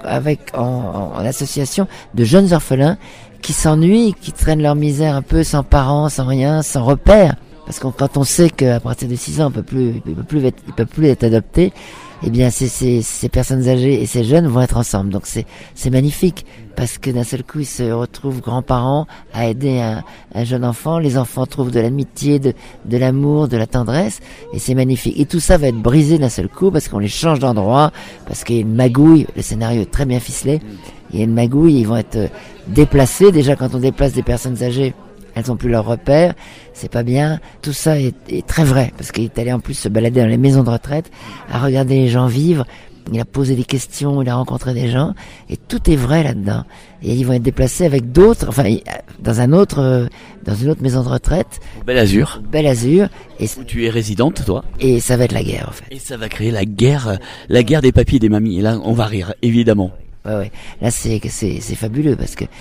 en association de jeunes orphelins qui s'ennuient, qui traînent leur misère un peu sans parents, sans rien, sans repères, parce que quand on sait qu'à partir de 6 ans il peut plus être adopté, eh bien ces personnes âgées et ces jeunes vont être ensemble. Donc c'est magnifique parce que d'un seul coup ils se retrouvent grands-parents à aider un jeune enfant. Les enfants trouvent de l'amitié, de l'amour, de la tendresse et c'est magnifique. Et tout ça va être brisé d'un seul coup parce qu'on les change d'endroit, parce qu'il y a une magouille. Le scénario est très bien ficelé. Il y a une magouille, ils vont être déplacés. Déjà quand on déplace des personnes âgées, elles ont plus leur repère, c'est pas bien. Tout ça est très vrai, parce qu'il est allé en plus se balader dans les maisons de retraite, à regarder les gens vivre, il a posé des questions, il a rencontré des gens, et tout est vrai là-dedans. Et ils vont être déplacés avec d'autres, dans une autre maison de retraite. Bel Azur. Bel Azur. Et où tu es résidente, toi. Et ça va être la guerre, en fait. Et ça va créer la guerre des papis et des mamies. Et là, on va rire, évidemment. Ouais. Là, c'est fabuleux parce que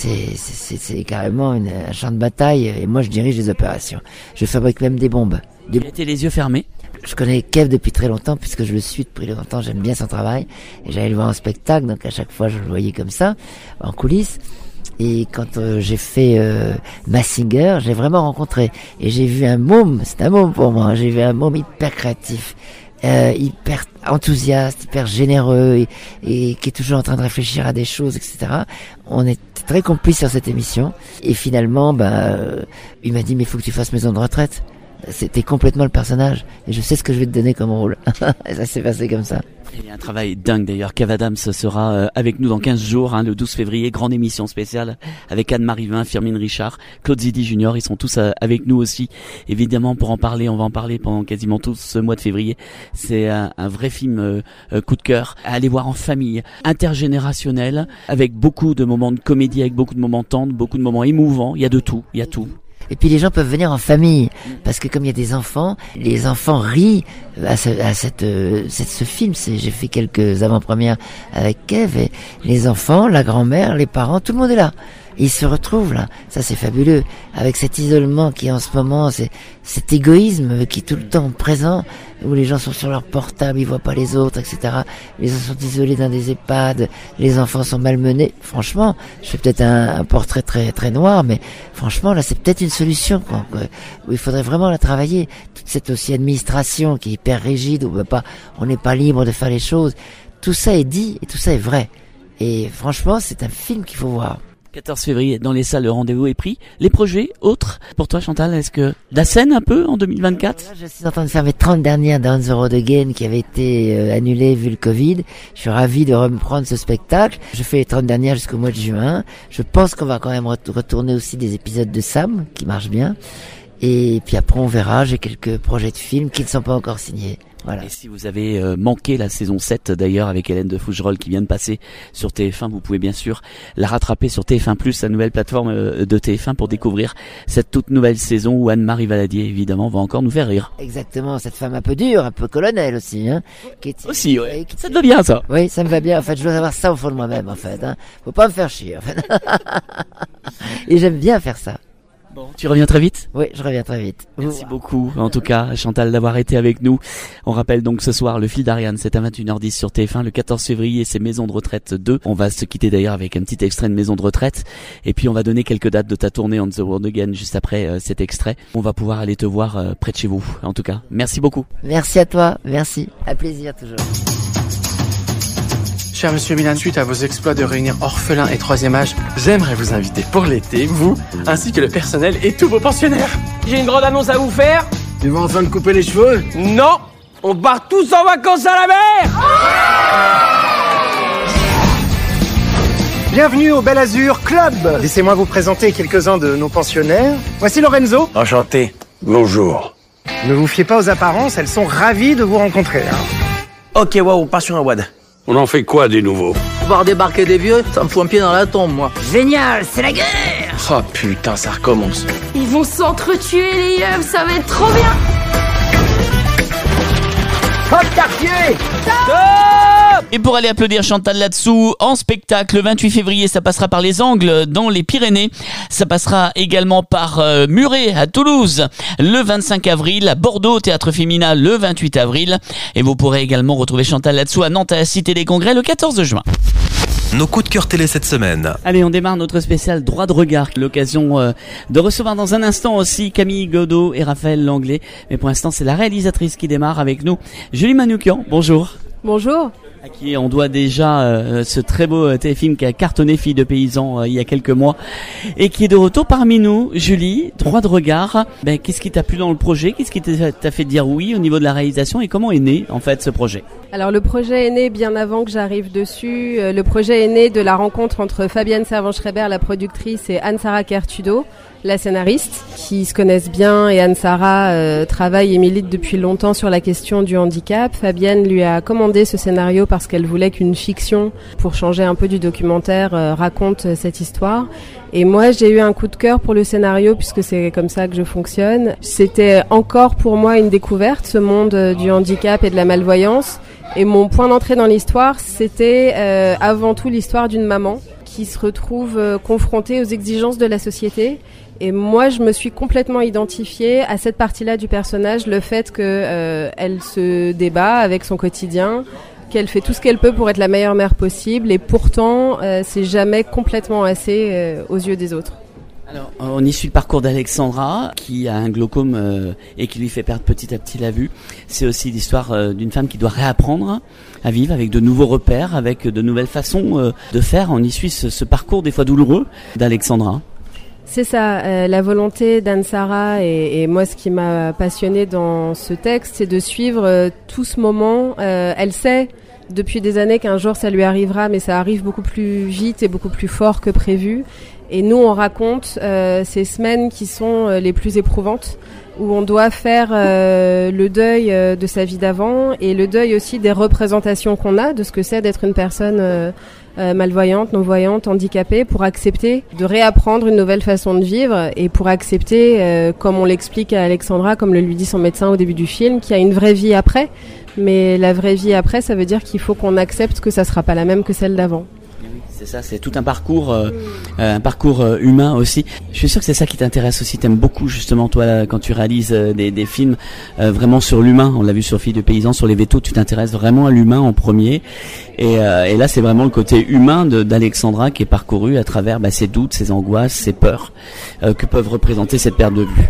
c'est carrément un champ de bataille et moi, je dirige les opérations. Je fabrique même des bombes. Il était les yeux fermés. Je connais Kev depuis très longtemps puisque je le suis depuis longtemps. J'aime bien son travail et j'allais le voir en spectacle. Donc, à chaque fois, je le voyais comme ça, en coulisses. Et quand j'ai fait Massinger, j'ai vraiment rencontré et j'ai vu un môme. C'est un môme pour moi. J'ai vu un môme hyper créatif. Hyper enthousiaste, hyper généreux et qui est toujours en train de réfléchir à des choses, etc. On est très complices sur cette émission et finalement il m'a dit mais il faut que tu fasses Maison de retraite. C'était complètement le personnage et je sais ce que je vais te donner comme rôle. Et ça s'est passé comme ça. Il y a un travail dingue d'ailleurs. Kev Adams sera avec nous dans 15 jours, le 12 février, grande émission spéciale avec Anne-Marie Vin, Firmine Richard, Claude Zidi Junior, ils sont tous avec nous aussi. Évidemment pour en parler, on va en parler pendant quasiment tout ce mois de février. C'est un vrai film coup de cœur à aller voir en famille, intergénérationnel, avec beaucoup de moments de comédie, avec beaucoup de moments tendres, beaucoup de moments émouvants, il y a de tout, il y a tout. Et puis les gens peuvent venir en famille parce que comme il y a des enfants, les enfants rient à ce film. J'ai fait quelques avant-premières avec Kev et les enfants, la grand-mère, les parents, tout le monde est là. Et ils se retrouvent là. Ça c'est fabuleux. Avec cet isolement qui en ce moment, c'est cet égoïsme qui est tout le temps présent, où les gens sont sur leur portable, ils voient pas les autres, etc. Les gens sont isolés dans des EHPAD, les enfants sont malmenés. Franchement, je fais peut-être un portrait très très noir, mais franchement là c'est peut-être une solution où il faudrait vraiment la travailler. Toute cette aussi administration qui est hyper rigide, où on n'est pas libre de faire les choses. Tout ça est dit et tout ça est vrai. Et franchement, c'est un film qu'il faut voir. 14 février, dans les salles, le rendez-vous est pris. Les projets autres pour toi, Chantal, est-ce que la scène un peu en 2024? Je suis en train de faire mes 30 dernières dans The Road Again qui avait été annulées vu le Covid. Je suis ravi de reprendre ce spectacle. Je fais les 30 dernières jusqu'au mois de juin. Je pense qu'on va quand même retourner aussi des épisodes de Sam qui marchent bien. Et puis après on verra, j'ai quelques projets de films qui ne sont pas encore signés. Voilà. Et si vous avez manqué la saison 7 d'ailleurs avec Hélène de Fougerolles qui vient de passer sur TF1, vous pouvez bien sûr la rattraper sur TF1+, la nouvelle plateforme de TF1 pour découvrir cette toute nouvelle saison où Anne-Marie Valadier évidemment va encore nous faire rire. Exactement, cette femme un peu dure, un peu colonel aussi, hein. Aussi, ouais. Ça te va bien ça? Oui, ça me va bien. En fait, je dois avoir ça au fond de moi-même, en fait. Hein. Faut pas me faire chier, en fait. Et j'aime bien faire ça. Bon, tu reviens très vite? Oui, je reviens très vite. Merci beaucoup, en tout cas, Chantal, d'avoir été avec nous. On rappelle donc ce soir le fil d'Ariane, c'est à 21h10 sur TF1. Le 14 février, c'est Maison de Retraite 2. On va se quitter d'ailleurs avec un petit extrait de Maison de Retraite. Et puis on va donner quelques dates de ta tournée On the Road Again juste après cet extrait. On va pouvoir aller te voir près de chez vous. En tout cas, merci beaucoup. Merci à toi, merci. À plaisir toujours. Cher Monsieur Milan, suite à vos exploits de réunir orphelins et troisième âge, j'aimerais vous inviter pour l'été, vous, ainsi que le personnel et tous vos pensionnaires. J'ai une grande annonce à vous faire. Tu vas enfin te couper les cheveux? Non, on part tous en vacances à la mer. Bienvenue au Bel Azur Club. Laissez-moi vous présenter quelques-uns de nos pensionnaires. Voici Lorenzo. Enchanté. Bonjour. Ne vous fiez pas aux apparences, elles sont ravies de vous rencontrer. Ok, waouh, on part sur un wad. On en fait quoi des nouveaux? Voir débarquer des vieux, ça me fout un pied dans la tombe, moi. Génial, c'est la guerre! Oh putain, ça recommence. Ils vont s'entretuer, les yeux, ça va être trop bien! Hop, quartier! Et pour aller applaudir Chantal là-dessous, en spectacle, le 28 février, ça passera par les Angles dans les Pyrénées. Ça passera également par Muret à Toulouse le 25 avril, à Bordeaux, Théâtre Féminin le 28 avril. Et vous pourrez également retrouver Chantal là-dessous à Nantes à la Cité des Congrès le 14 juin. Nos coups de cœur télé cette semaine. Allez, on démarre notre spécial droit de regard. L'occasion de recevoir dans un instant aussi Camille Godot et Raphaël Langlais. Mais pour l'instant, c'est la réalisatrice qui démarre avec nous. Julie Manoukian, bonjour. Bonjour. À qui on doit déjà ce très beau téléfilm qui a cartonné Fille de paysan il y a quelques mois et qui est de retour parmi nous. Julie, droit de regard, qu'est-ce qui t'a plu dans le projet? Qu'est-ce qui t'a fait dire oui au niveau de la réalisation et comment est né en fait ce projet? Alors le projet est né bien avant que j'arrive dessus. Le projet est né de la rencontre entre Fabienne Servan-Schreiber, la productrice, et Anne-Sara Kertudo, la scénariste, qui se connaissent bien, et Anne-Sara travaille et milite depuis longtemps sur la question du handicap. Fabienne lui a commandé ce scénario parce qu'elle voulait qu'une fiction, pour changer un peu du documentaire, raconte cette histoire. Et moi, j'ai eu un coup de cœur pour le scénario puisque c'est comme ça que je fonctionne. C'était encore pour moi une découverte, ce monde du handicap et de la malvoyance. Et mon point d'entrée dans l'histoire, c'était avant tout l'histoire d'une maman qui se retrouve confrontée aux exigences de la société. Et moi, je me suis complètement identifiée à cette partie-là du personnage, le fait qu'elle se débat avec son quotidien, qu'elle fait tout ce qu'elle peut pour être la meilleure mère possible, et pourtant, c'est jamais complètement assez aux yeux des autres. Alors, on y suit le parcours d'Alexandra, qui a un glaucome et qui lui fait perdre petit à petit la vue. C'est aussi l'histoire d'une femme qui doit réapprendre à vivre avec de nouveaux repères, avec de nouvelles façons de faire. On y suit ce parcours des fois douloureux d'Alexandra. C'est ça, la volonté d'Anne-Sara et moi, ce qui m'a passionnée dans ce texte, c'est de suivre tout ce moment. Elle sait depuis des années qu'un jour ça lui arrivera, mais ça arrive beaucoup plus vite et beaucoup plus fort que prévu. Et nous, on raconte ces semaines qui sont les plus éprouvantes, où on doit faire le deuil de sa vie d'avant et le deuil aussi des représentations qu'on a de ce que c'est d'être une personne malvoyante, non-voyante, handicapée, pour accepter de réapprendre une nouvelle façon de vivre et pour accepter, comme on l'explique à Alexandra, comme le lui dit son médecin au début du film, qu'il y a une vraie vie après. Mais la vraie vie après, ça veut dire qu'il faut qu'on accepte que ça sera pas la même que celle d'avant. C'est ça, c'est tout un parcours humain aussi. Je suis sûr que c'est ça qui t'intéresse aussi. T'aimes beaucoup justement toi quand tu réalises des films vraiment sur l'humain. On l'a vu sur Filles de paysans, sur les vétos. Tu t'intéresses vraiment à l'humain en premier. Et là, c'est vraiment le côté humain d'Alexandra qui est parcouru à travers ses doutes, ses angoisses, ses peurs que peuvent représenter cette perte de vue.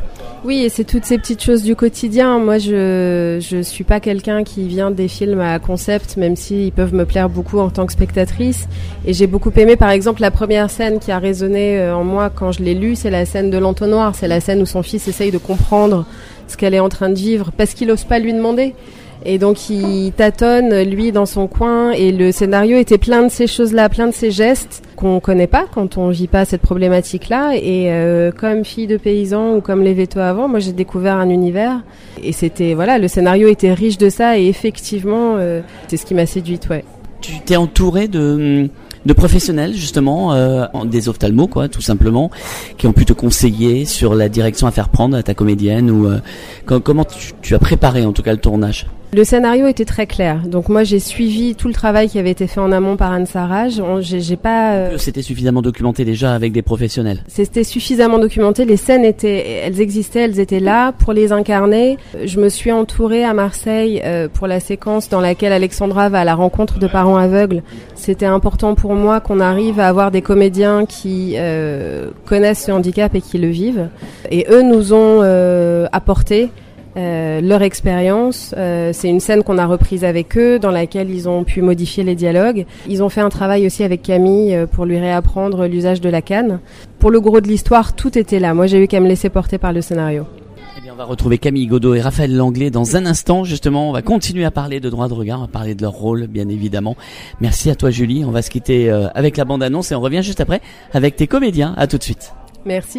Oui, et c'est toutes ces petites choses du quotidien. Moi, je suis pas quelqu'un qui vient des films à concept, même s'ils peuvent me plaire beaucoup en tant que spectatrice. Et j'ai beaucoup aimé, par exemple, la première scène qui a résonné en moi quand je l'ai lue, c'est la scène de l'entonnoir. C'est la scène où son fils essaye de comprendre ce qu'elle est en train de vivre, parce qu'il ose pas lui demander. Et donc il tâtonne, lui, dans son coin, et le scénario était plein de ces choses-là, plein de ces gestes qu'on connaît pas quand on vit pas cette problématique-là. Et comme fille de paysan ou comme les vétos avant, moi j'ai découvert un univers. Et c'était, voilà, le scénario était riche de ça, et effectivement, c'est ce qui m'a séduite, ouais. Tu t'es entourée de professionnels, justement, des ophtalmos, quoi, tout simplement, qui ont pu te conseiller sur la direction à faire prendre à ta comédienne, ou comment tu as préparé, en tout cas, le tournage? Le scénario était très clair, donc moi j'ai suivi tout le travail qui avait été fait en amont par Anne Sarraj. J'ai pas. C'était suffisamment documenté déjà avec des professionnels. C'était suffisamment documenté. Les scènes elles existaient, elles étaient là pour les incarner. Je me suis entourée à Marseille pour la séquence dans laquelle Alexandra va à la rencontre de parents aveugles. C'était important pour moi qu'on arrive à avoir des comédiens qui connaissent ce handicap et qui le vivent. Et eux nous ont apporté leur expérience. C'est une scène qu'on a reprise avec eux, dans laquelle ils ont pu modifier les dialogues. Ils ont fait un travail aussi avec Camille pour lui réapprendre l'usage de la canne. Pour le gros de l'histoire, tout était là. Moi, j'ai eu qu'à me laisser porter par le scénario. Eh bien, on va retrouver Camille Godot et Raphaël Langlais dans un instant. Justement, on va continuer à parler de droit de regard, on va parler de leur rôle, bien évidemment. Merci à toi, Julie. On va se quitter avec la bande-annonce et on revient juste après avec tes comédiens. À tout de suite. Merci.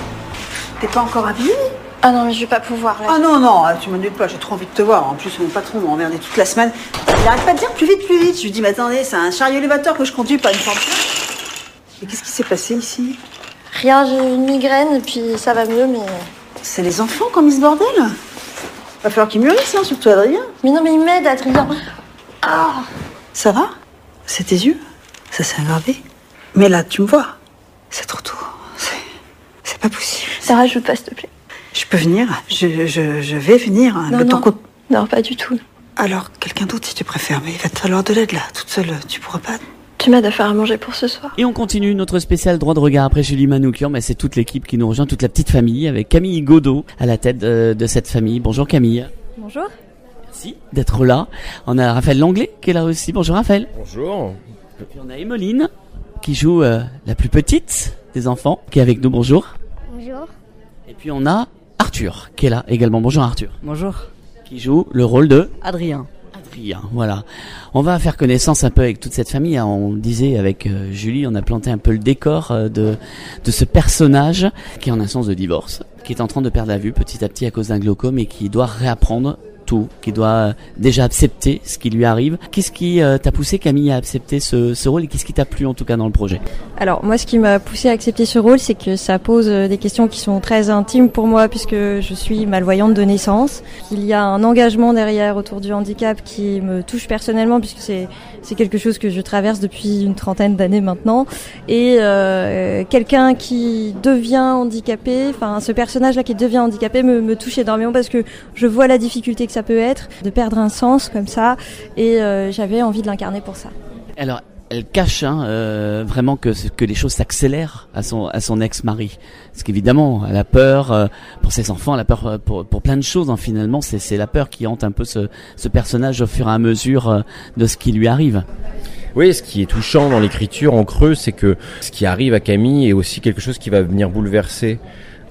T'es pas encore habillée ? Ah non, mais je vais pas pouvoir là. Ah non, tu m'ennuies pas, j'ai trop envie de te voir. En plus, mon patron m'a emmerdé toute la semaine. Il arrête pas de dire plus vite. Je lui dis, mais attendez, c'est un chariot élévateur que je conduis, pas une pente. Et qu'est-ce qui s'est passé ici ? Rien, j'ai eu une migraine et puis ça va mieux, mais... C'est les enfants qui ont mis ce bordel ? Va falloir qu'ils mûrissent, hein, surtout Adrien. Mais non, mais il m'aide, Adrien. Ah. Ça va ? C'est tes yeux ? Ça s'est aggravé ? Mais là, tu me vois. C'est trop tôt. C'est pas possible. Sarah, je veux pas, s'il te plaît. Je peux venir, je vais venir. Non, pas du tout. Alors, quelqu'un d'autre si tu préfères, mais il va te falloir de l'aide là, toute seule, tu pourras pas. Tu m'aides à faire à manger pour ce soir. Et on continue notre spécial droit de regard après Julie Manoukian, mais c'est toute l'équipe qui nous rejoint, toute la petite famille, avec Camille Godot à la tête de cette famille. Bonjour Camille. Bonjour. Merci d'être là. On a Raphaël Langlais qui est là aussi. Bonjour Raphaël. Bonjour. Et puis on a Emeline qui joue la plus petite des enfants, qui est avec nous. Bonjour. Bonjour. Et puis on a Arthur qui est là également. Bonjour Arthur. Bonjour. Qui joue le rôle de Adrien. Voilà. On va faire connaissance un peu avec toute cette famille. On disait avec Julie, on a planté un peu le décor de ce personnage qui est en instance de divorce, qui est en train de perdre la vue petit à petit à cause d'un glaucome et qui doit réapprendre tout, qui doit déjà accepter ce qui lui arrive. Qu'est-ce qui t'a poussé, Camille, à accepter ce rôle et qu'est-ce qui t'a plu en tout cas dans le projet ? Alors moi, ce qui m'a poussé à accepter ce rôle, c'est que ça pose des questions qui sont très intimes pour moi puisque je suis malvoyante de naissance. Il y a un engagement derrière autour du handicap qui me touche personnellement puisque c'est quelque chose que je traverse depuis une trentaine d'années maintenant. Et quelqu'un qui devient handicapé, enfin ce personnage-là qui devient handicapé me touche énormément parce que je vois la difficulté que ça peut être de perdre un sens comme ça et j'avais envie de l'incarner pour ça. Alors, elle cache vraiment que les choses s'accélèrent à son ex-mari. Parce qu'évidemment, elle a peur pour ses enfants, elle a peur pour plein de choses. Hein, finalement, c'est la peur qui hante un peu ce personnage au fur et à mesure de ce qui lui arrive. Oui, ce qui est touchant dans l'écriture en creux, c'est que ce qui arrive à Camille est aussi quelque chose qui va venir bouleverser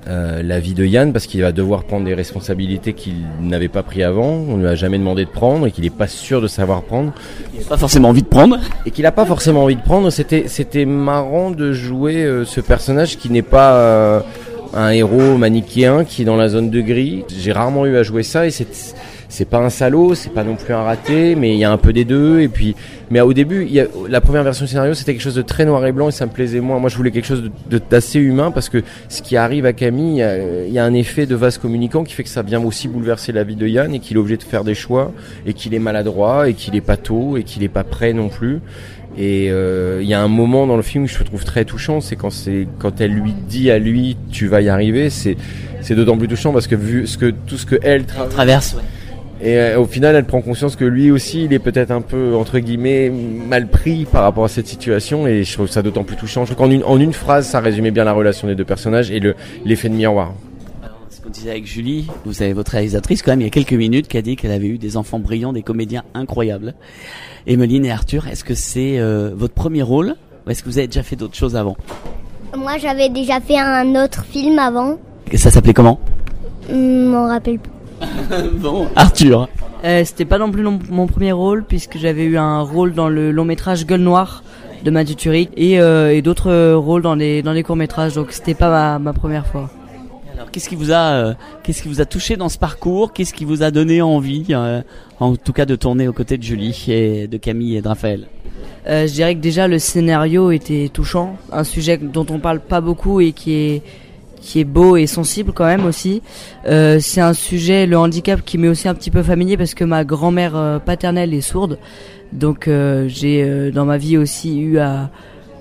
la vie de Yann parce qu'il va devoir prendre des responsabilités qu'il n'avait pas pris avant, on lui a jamais demandé de prendre et qu'il n'est pas sûr de savoir prendre. Il n'a pas forcément envie de prendre. Et qu'il n'a pas forcément envie de prendre. C'était marrant de jouer ce personnage qui n'est pas un héros manichéen qui est dans la zone de gris. J'ai rarement eu à jouer ça et c'est pas un salaud, c'est pas non plus un raté, mais il y a un peu des deux. Et puis, mais au début, la première version du scénario, c'était quelque chose de très noir et blanc et ça me plaisait moins. Moi, je voulais quelque chose d'assez humain parce que ce qui arrive à Camille, il y a un effet de vase communicant qui fait que ça vient aussi bouleverser la vie de Yann et qu'il est obligé de faire des choix et qu'il est maladroit et qu'il est pas tôt et qu'il est pas prêt non plus. Et il y a un moment dans le film que je trouve très touchant, c'est quand elle lui dit à lui, tu vas y arriver. C'est d'autant plus touchant parce que vu tout ce que elle traverse. Ouais. Et au final, elle prend conscience que lui aussi, il est peut-être un peu, entre guillemets, mal pris par rapport à cette situation. Et je trouve ça d'autant plus touchant. Je trouve qu'en une phrase, ça résumait bien la relation des deux personnages et l'effet de miroir. On disait avec Julie, vous avez votre réalisatrice quand même il y a quelques minutes qui a dit qu'elle avait eu des enfants brillants, des comédiens incroyables. Emeline et Arthur, est-ce que c'est votre premier rôle ou est-ce que vous avez déjà fait d'autres choses avant? Moi j'avais déjà fait un autre film avant. Ça s'appelait comment? M'en rappelle plus. Bon, Arthur. C'était pas non plus mon premier rôle puisque j'avais eu un rôle dans le long métrage Gueule Noire de Mathieu Turic et d'autres rôles dans les courts métrages, donc c'était pas ma première fois. Alors qu'est-ce qui vous a touché dans ce parcours? Qu'est-ce qui vous a donné envie en tout cas de tourner aux côtés de Julie et de Camille et de Raphaël? Je dirais que déjà le scénario était touchant, un sujet dont on parle pas beaucoup et qui est beau et sensible quand même aussi. C'est un sujet, le handicap, qui m'est aussi un petit peu familier parce que ma grand-mère paternelle est sourde. Donc j'ai dans ma vie aussi eu à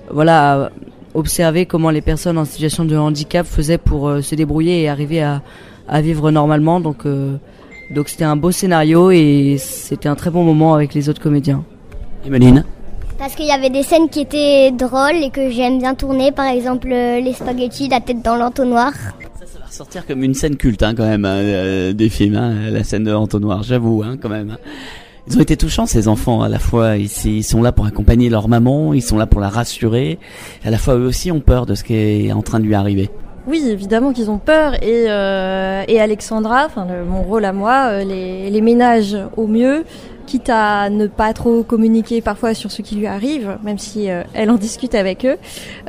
observer comment les personnes en situation de handicap faisaient pour se débrouiller et arriver à vivre normalement. Donc c'était un beau scénario et c'était un très bon moment avec les autres comédiens. Emeline? Parce qu'il y avait des scènes qui étaient drôles et que j'aime bien tourner, par exemple les spaghettis, la tête dans l'entonnoir. Ça va ressortir comme une scène culte quand même des films, la scène de l'entonnoir, j'avoue quand même. Ils ont été touchants ces enfants, à la fois ils sont là pour accompagner leur maman, ils sont là pour la rassurer, à la fois eux aussi ont peur de ce qui est en train de lui arriver. Oui, évidemment qu'ils ont peur et Alexandra, mon rôle à moi, les ménage au mieux, quitte à ne pas trop communiquer parfois sur ce qui lui arrive, même si elle en discute avec eux.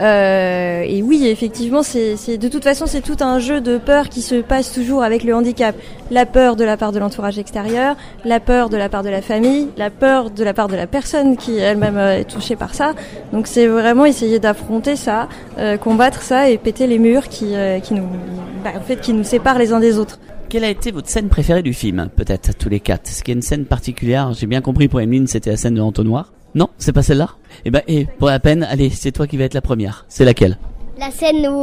Et oui, effectivement, c'est de toute façon c'est tout un jeu de peur qui se passe toujours avec le handicap. La peur de la part de l'entourage extérieur, la peur de la part de la famille, la peur de la part de la personne qui elle-même est touchée par ça. Donc c'est vraiment essayer d'affronter ça, combattre ça et péter les murs qui nous séparent les uns des autres. Quelle a été votre scène préférée du film, peut-être, tous les quatre? Est-ce qu'il y a une scène particulière? J'ai bien compris pour Emeline, c'était la scène de l'entonnoir. Non, c'est pas celle-là? Pour la peine, allez, c'est toi qui vas être la première. C'est laquelle? La scène où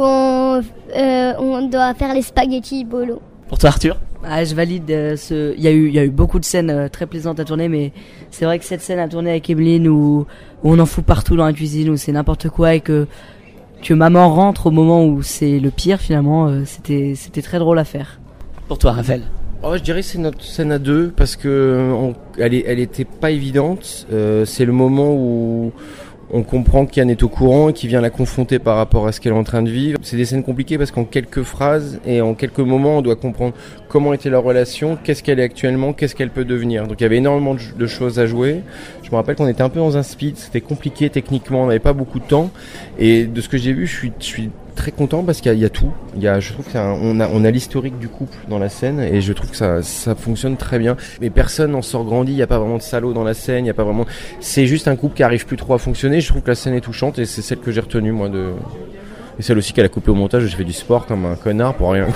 on doit faire les spaghettis bolo. Pour toi, Arthur? Je valide il y a eu beaucoup de scènes très plaisantes à tourner, mais c'est vrai que cette scène à tourner avec Emeline où on en fout partout dans la cuisine, où c'est n'importe quoi et que maman rentre au moment où c'est le pire finalement, c'était très drôle à faire. Pour toi, Raphaël? Je dirais que c'est notre scène à deux parce que elle était pas évidente. C'est le moment où on comprend qu'Yann est au courant et qu'il vient la confronter par rapport à ce qu'elle est en train de vivre. C'est des scènes compliquées parce qu'en quelques phrases et en quelques moments, on doit comprendre comment était leur relation, qu'est-ce qu'elle est actuellement, qu'est-ce qu'elle peut devenir. Donc il y avait énormément de choses à jouer. Je me rappelle qu'on était un peu dans un speed, c'était compliqué techniquement, on n'avait pas beaucoup de temps. Et de ce que j'ai vu, je suis très content parce qu'il y a tout. Je trouve qu'on a l'historique du couple dans la scène et je trouve que ça fonctionne très bien. Mais personne n'en sort grandi, il n'y a pas vraiment de salaud dans la scène, il y a pas vraiment. C'est juste un couple qui arrive plus trop à fonctionner. Je trouve que la scène est touchante et c'est celle que j'ai retenue moi de. Et celle aussi qu'elle a coupé au montage, j'ai fait du sport comme un connard pour rien.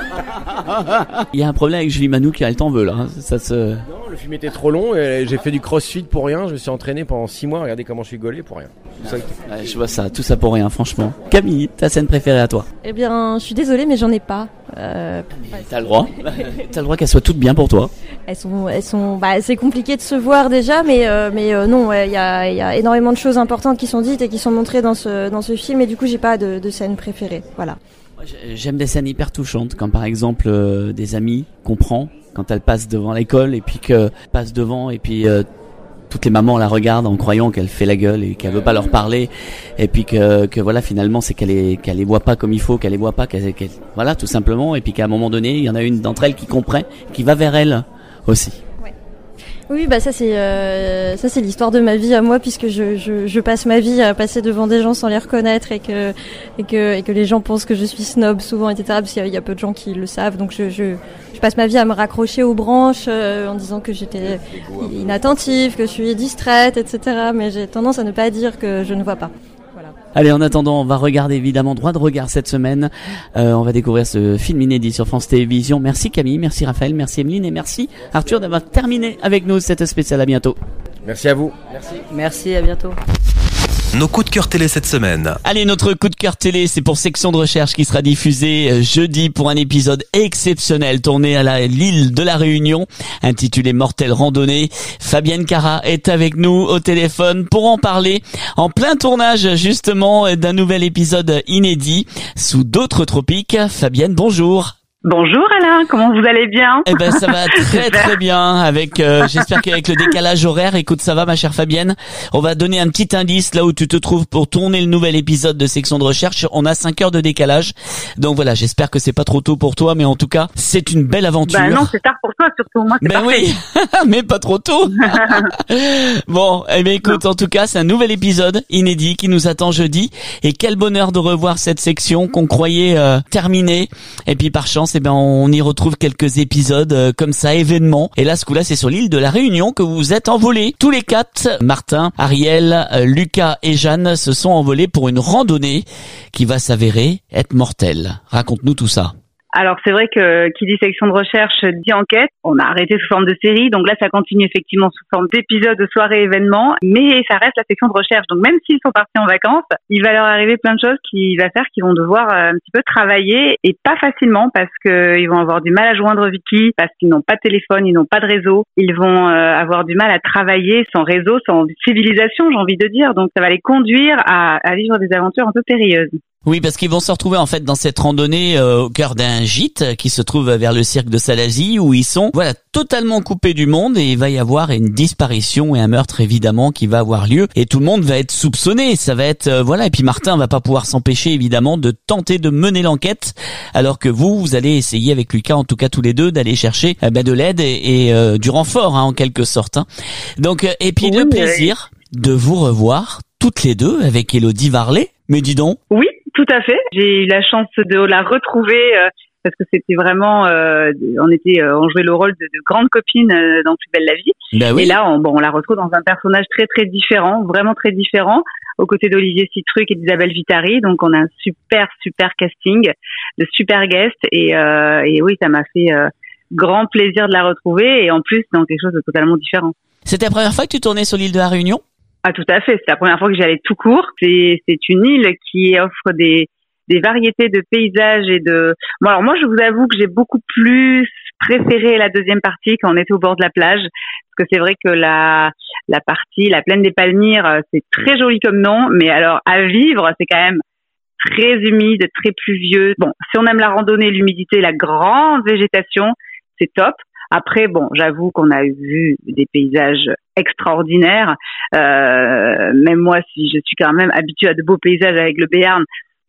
Il y a un problème avec Julie Manoux, elle t'en veut là. Non, le film était trop long et j'ai fait du crossfit pour rien. Je me suis entraîné pendant 6 mois. Regardez comment je suis gaulé pour rien. Je vois ça, tout ça pour rien, franchement. Camille, ta scène préférée à toi? Eh bien, je suis désolée, mais j'en ai pas. T'as le droit. T'as le droit qu'elles soient toutes bien pour toi. Elles sont. C'est compliqué de se voir déjà, mais non, il y a énormément de choses importantes qui sont dites et qui sont montrées dans ce film, et du coup, j'ai pas de scène préférée. Voilà. J'aime des scènes hyper touchantes, comme par exemple des amis qu'on prend quand elle passe devant l'école et puis que passe devant et puis toutes les mamans la regardent en croyant qu'elle fait la gueule et qu'elle veut pas leur parler et puis que voilà finalement c'est qu'elle les voit pas comme il faut, qu'elle les voit pas, voilà tout simplement, et puis qu'à un moment donné il y en a une d'entre elles qui comprend, qui va vers elle aussi. Oui, ça c'est l'histoire de ma vie à moi, puisque je passe ma vie à passer devant des gens sans les reconnaître et que les gens pensent que je suis snob souvent, etc. Parce qu'il y a peu de gens qui le savent, donc je passe ma vie à me raccrocher aux branches en disant que j'étais inattentive, que je suis distraite, etc. Mais j'ai tendance à ne pas dire que je ne vois pas. Allez, en attendant, on va regarder évidemment Droit de regard cette semaine. On va découvrir ce film inédit sur France Télévisions. Merci Camille, merci Raphaël, merci Emeline et merci Arthur d'avoir terminé avec nous cette spéciale. À bientôt. Merci à vous. Merci, à bientôt. Nos coups de cœur télé cette semaine. Allez, notre coup de cœur télé, c'est pour Section de recherche qui sera diffusé jeudi pour un épisode exceptionnel tourné à l'île de la Réunion, intitulé Mortelle randonnée. Fabienne Cara est avec nous au téléphone pour en parler, en plein tournage justement d'un nouvel épisode inédit sous d'autres tropiques. Fabienne, bonjour. Bonjour Alain, comment vous allez bien? Eh ben ça va très très bien avec j'espère qu'avec le décalage horaire, écoute ça va ma chère Fabienne. On va donner un petit indice là où tu te trouves pour tourner le nouvel épisode de Section de Recherche. On a 5 heures de décalage. Donc voilà, j'espère que c'est pas trop tôt pour toi, mais en tout cas, c'est une belle aventure. Bah non, c'est tard pour toi surtout, moi c'est ben parfait. Oui, mais pas trop tôt. Bon, eh bien écoute, en tout cas, c'est un nouvel épisode inédit qui nous attend jeudi et quel bonheur de revoir cette section qu'on croyait terminée et puis par chance eh ben on y retrouve quelques épisodes comme ça, événements. Et là, ce coup-là, c'est sur l'île de la Réunion que vous êtes envolés. Tous les 4, Martin, Ariel, Lucas et Jeanne se sont envolés pour une randonnée qui va s'avérer être mortelle. Raconte-nous tout ça. Alors c'est vrai que qui dit section de recherche dit enquête. On a arrêté sous forme de série, donc là ça continue effectivement sous forme d'épisodes, de soirées, événements, mais ça reste la section de recherche. Donc même s'ils sont partis en vacances, il va leur arriver plein de choses qui va faire qu'ils vont devoir un petit peu travailler et pas facilement parce que ils vont avoir du mal à joindre Vicky, parce qu'ils n'ont pas de téléphone, ils n'ont pas de réseau. Ils vont avoir du mal à travailler sans réseau, sans civilisation, j'ai envie de dire. Donc ça va les conduire à vivre des aventures un peu périlleuses. Oui, parce qu'ils vont se retrouver en fait dans cette randonnée au cœur d'un gîte qui se trouve vers le cirque de Salazie où ils sont totalement coupés du monde et il va y avoir une disparition et un meurtre évidemment qui va avoir lieu et tout le monde va être soupçonné. Ça va être et puis Martin va pas pouvoir s'empêcher évidemment de tenter de mener l'enquête alors que vous allez essayer avec Lucas en tout cas tous les deux d'aller chercher de l'aide et du renfort en quelque sorte. Donc et puis le plaisir de vous revoir toutes les deux avec Élodie Varlet. Mais dis donc. Oui, tout à fait. J'ai eu la chance de la retrouver parce que c'était vraiment, on jouait le rôle de grandes copines dans Plus belle la vie. Ben oui. Et là, on la retrouve dans un personnage très très différent, vraiment très différent, aux côtés d'Olivier Citruc et d'Isabelle Vitari. Donc on a un super casting, de super guests et oui, ça m'a fait grand plaisir de la retrouver et en plus dans quelque chose de totalement différent. C'était la première fois que tu tournais sur l'île de la Réunion ? Ah, tout à fait. C'est la première fois que j'y allais tout court. C'est une île qui offre des variétés de paysages et de... Bon, alors moi, je vous avoue que j'ai beaucoup plus préféré la deuxième partie quand on était au bord de la plage. Parce que c'est vrai que la plaine des Palmyres, c'est très joli comme nom. Mais alors, à vivre, c'est quand même très humide, très pluvieux. Bon, si on aime la randonnée, l'humidité, la grande végétation, c'est top. Après, j'avoue qu'on a vu des paysages extraordinaires. Même moi, si je suis quand même habituée à de beaux paysages avec le Béarn,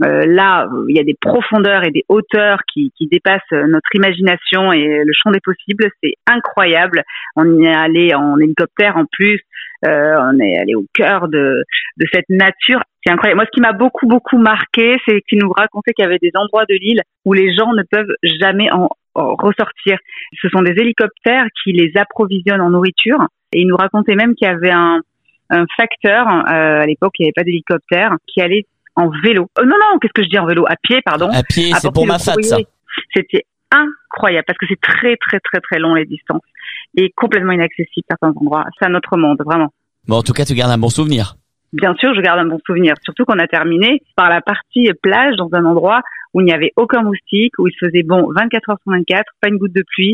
là, il y a des profondeurs et des hauteurs qui dépassent notre imagination et le champ des possibles. C'est incroyable. On y est allé en hélicoptère en plus. On est allé au cœur de cette nature. C'est incroyable. Moi, ce qui m'a beaucoup marqué, c'est qu'ils nous racontaient qu'il y avait des endroits de l'île où les gens ne peuvent jamais en ressortir. Ce sont des hélicoptères qui les approvisionnent en nourriture. Et ils nous racontaient même qu'il y avait un facteur, à l'époque, il n'y avait pas d'hélicoptère, qui allait en vélo. Non, qu'est-ce que je dis en vélo? À pied, pardon. À pied, c'est pour ma fat, ça. C'était incroyable parce que c'est très long les distances et complètement inaccessible certains endroits. C'est un autre monde, vraiment. Bon, en tout cas, tu gardes un bon souvenir. Bien sûr, je garde un bon souvenir. Surtout qu'on a terminé par la partie plage dans un endroit où il n'y avait aucun moustique, où il se faisait bon 24 heures sur 24, pas une goutte de pluie.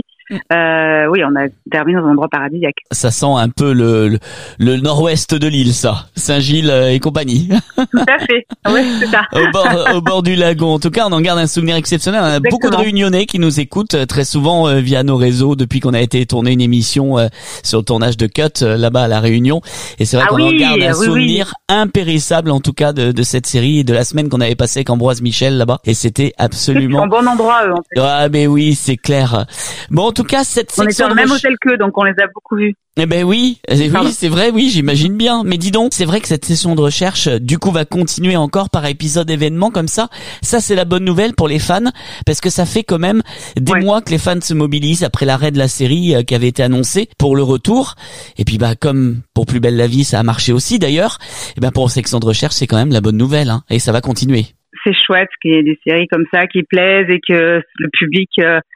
Oui, on a terminé dans un endroit paradisiaque. Ça sent un peu le nord-ouest de l'île, ça. Saint-Gilles et compagnie. Tout à fait. Oui, c'est ça. Au bord du lagon. En tout cas, on en garde un souvenir exceptionnel. On a beaucoup de Réunionnais qui nous écoutent très souvent via nos réseaux depuis qu'on a été tourner une émission sur le tournage de Cut là-bas à La Réunion. Et c'est vrai qu'on en garde un souvenir impérissable, en tout cas, de cette série et de la semaine qu'on avait passée avec Ambroise Michel là-bas. Et c'était absolument... C'est un bon endroit, eux, en fait. Ah, mais oui, c'est clair. Bon, en tout cas, cette section... On était dans le même hôtel qu'eux, donc on les a beaucoup vus. Eh ben oui, c'est vrai, oui, j'imagine bien. Mais dis donc, c'est vrai que cette session de recherche, du coup, va continuer encore par épisode événement comme ça. Ça, c'est la bonne nouvelle pour les fans, parce que ça fait quand même des mois que les fans se mobilisent après l'arrêt de la série qui avait été annoncée pour le retour. Et puis, comme pour Plus belle la vie, ça a marché aussi d'ailleurs. Et pour section de recherche, c'est quand même la bonne nouvelle, hein, et ça va continuer. C'est chouette qu'il y ait des séries comme ça qui plaisent et que le public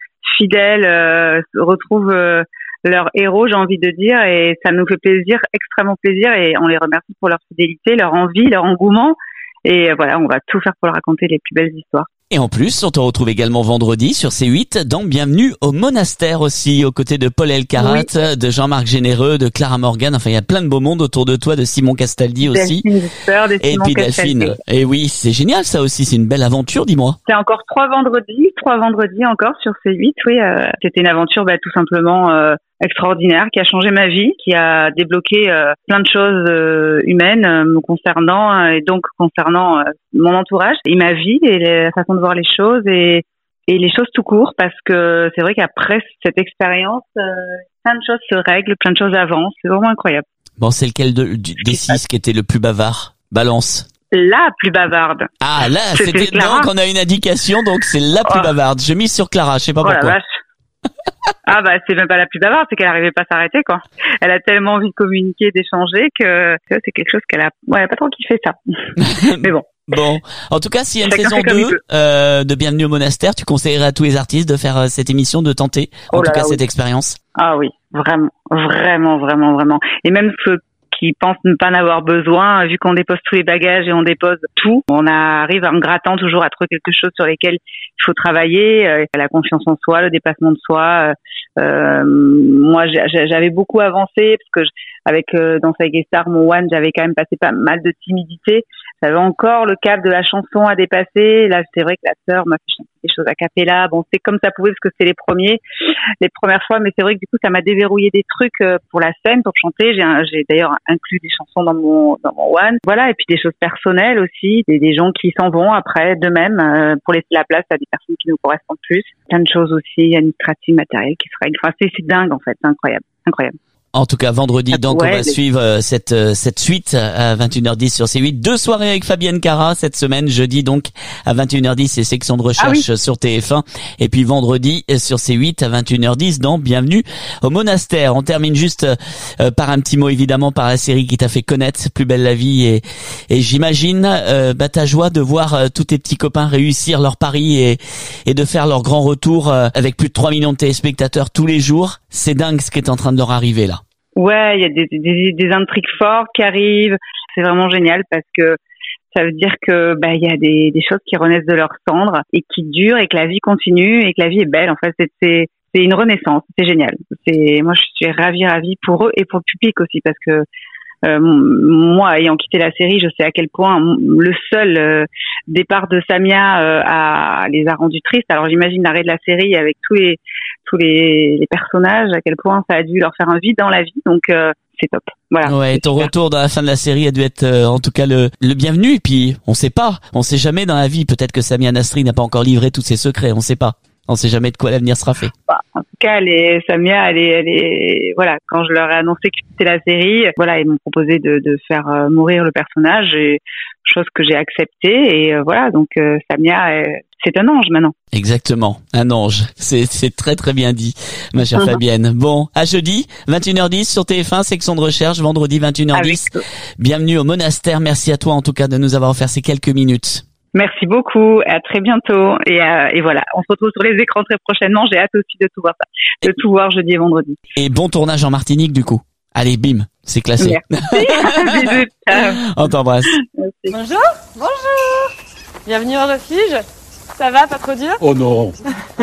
fidèle retrouve leurs héros, j'ai envie de dire, et ça nous fait plaisir, extrêmement plaisir, et on les remercie pour leur fidélité, leur envie, leur engouement, Et voilà, on va tout faire pour leur raconter les plus belles histoires. Et en plus, on te retrouve également vendredi sur C8 dans Bienvenue au Monastère aussi, aux côtés de Paul Elkarat, de Jean-Marc Généreux, de Clara Morgan. Enfin, il y a plein de beau monde autour de toi, de Simon Castaldi aussi. Et puis Delphine. Et oui, c'est génial ça aussi, c'est une belle aventure, dis-moi. C'est encore 3 vendredis encore sur C8, oui. C'était une aventure tout simplement extraordinaire qui a changé ma vie, qui a débloqué plein de choses humaines me concernant et donc concernant mon entourage et ma vie et la façon de voir les choses et les choses tout court, parce que c'est vrai qu'après cette expérience, plein de choses se règlent, plein de choses avancent, c'est vraiment incroyable. Bon, c'est lequel des 6 qui était le plus bavard? Balance. La plus bavarde. Ah là, c'était donc on a une indication, donc c'est la plus bavarde. Je mise sur Clara, je sais pas pourquoi. La vache. Ah c'est même pas la plus bavarde, c'est qu'elle arrivait pas à s'arrêter quoi. Elle a tellement envie de communiquer, d'échanger que c'est quelque chose qu'elle a pas trop kiffé ça. Mais bon. Bon, en tout cas, s'il y a une saison 2 de Bienvenue au Monastère, tu conseillerais à tous les artistes de faire cette émission, de tenter cette expérience? Ah oui, vraiment. Et même ceux qui pensent ne pas en avoir besoin, vu qu'on dépose tous les bagages et on dépose tout, on arrive en grattant toujours à trouver quelque chose sur lesquels il faut travailler, la confiance en soi, le dépassement de soi. Moi, j'avais beaucoup avancé parce que avec dans Saiga Star, mon One, j'avais quand même passé pas mal de timidité. J'avais encore le cap de la chanson à dépasser. Là, c'est vrai que la sœur m'a fait chanter des choses a cappella. Bon, c'est comme ça pouvait parce que c'était les premières fois, mais c'est vrai que du coup, ça m'a déverrouillé des trucs pour la scène, pour chanter. J'ai d'ailleurs inclus des chansons dans mon One. Voilà, et puis des choses personnelles aussi, des gens qui s'en vont après d'eux-mêmes pour laisser la place à des personnes qui nous correspondent plus. Plein de choses aussi administratives, matérielles qui se règlent. Enfin, c'est dingue en fait, c'est incroyable. En tout cas, vendredi, donc on va suivre cette suite à 21h10 sur C8. 2 soirées avec Fabienne Cara cette semaine, jeudi donc à 21h10 c'est section de recherche sur TF1 et puis vendredi sur C8 à 21h10 dans Bienvenue au Monastère. On termine juste par un petit mot évidemment par la série qui t'a fait connaître Plus belle la vie et j'imagine ta joie de voir tous tes petits copains réussir leur pari et de faire leur grand retour avec plus de 3 millions de téléspectateurs tous les jours. C'est dingue ce qui est en train de leur arriver là. Ouais, il y a des intrigues fortes qui arrivent. C'est vraiment génial parce que ça veut dire que il y a des choses qui renaissent de leur cendre et qui durent et que la vie continue et que la vie est belle. En fait, c'est une renaissance. C'est génial. Moi, je suis ravie pour eux et pour le public aussi parce que moi, ayant quitté la série, je sais à quel point le seul départ de Samia les a rendus tristes. Alors j'imagine l'arrêt de la série avec tous les personnages, à quel point ça a dû leur faire un vide dans la vie. Donc c'est top. Voilà. Ouais, ton retour dans la fin de la série a dû être en tout cas le bienvenu. Et puis on sait jamais dans la vie. Peut-être que Samia Nasri n'a pas encore livré tous ses secrets. On sait pas. On sait jamais de quoi l'avenir sera fait. En tout cas, Samia, elle est, voilà, quand je leur ai annoncé que c'était la série, voilà, ils m'ont proposé de faire mourir le personnage, et chose que j'ai acceptée, et voilà, donc Samia, c'est un ange maintenant. Exactement, un ange. C'est très très bien dit, ma chère Fabienne. Bon, à jeudi, 21h10 sur TF1, section de recherche, vendredi 21h10. Bienvenue au Monastère. Merci à toi en tout cas de nous avoir offert ces quelques minutes. Merci beaucoup, à très bientôt et voilà, on se retrouve sur les écrans très prochainement. J'ai hâte aussi de tout voir ça, de tout voir jeudi et vendredi. Et bon tournage en Martinique du coup. Allez, bim, c'est classé. Merci. Bisous, ciao. On t'embrasse. Bonjour. Bienvenue en refuge. Ça va, pas trop dur? Oh non.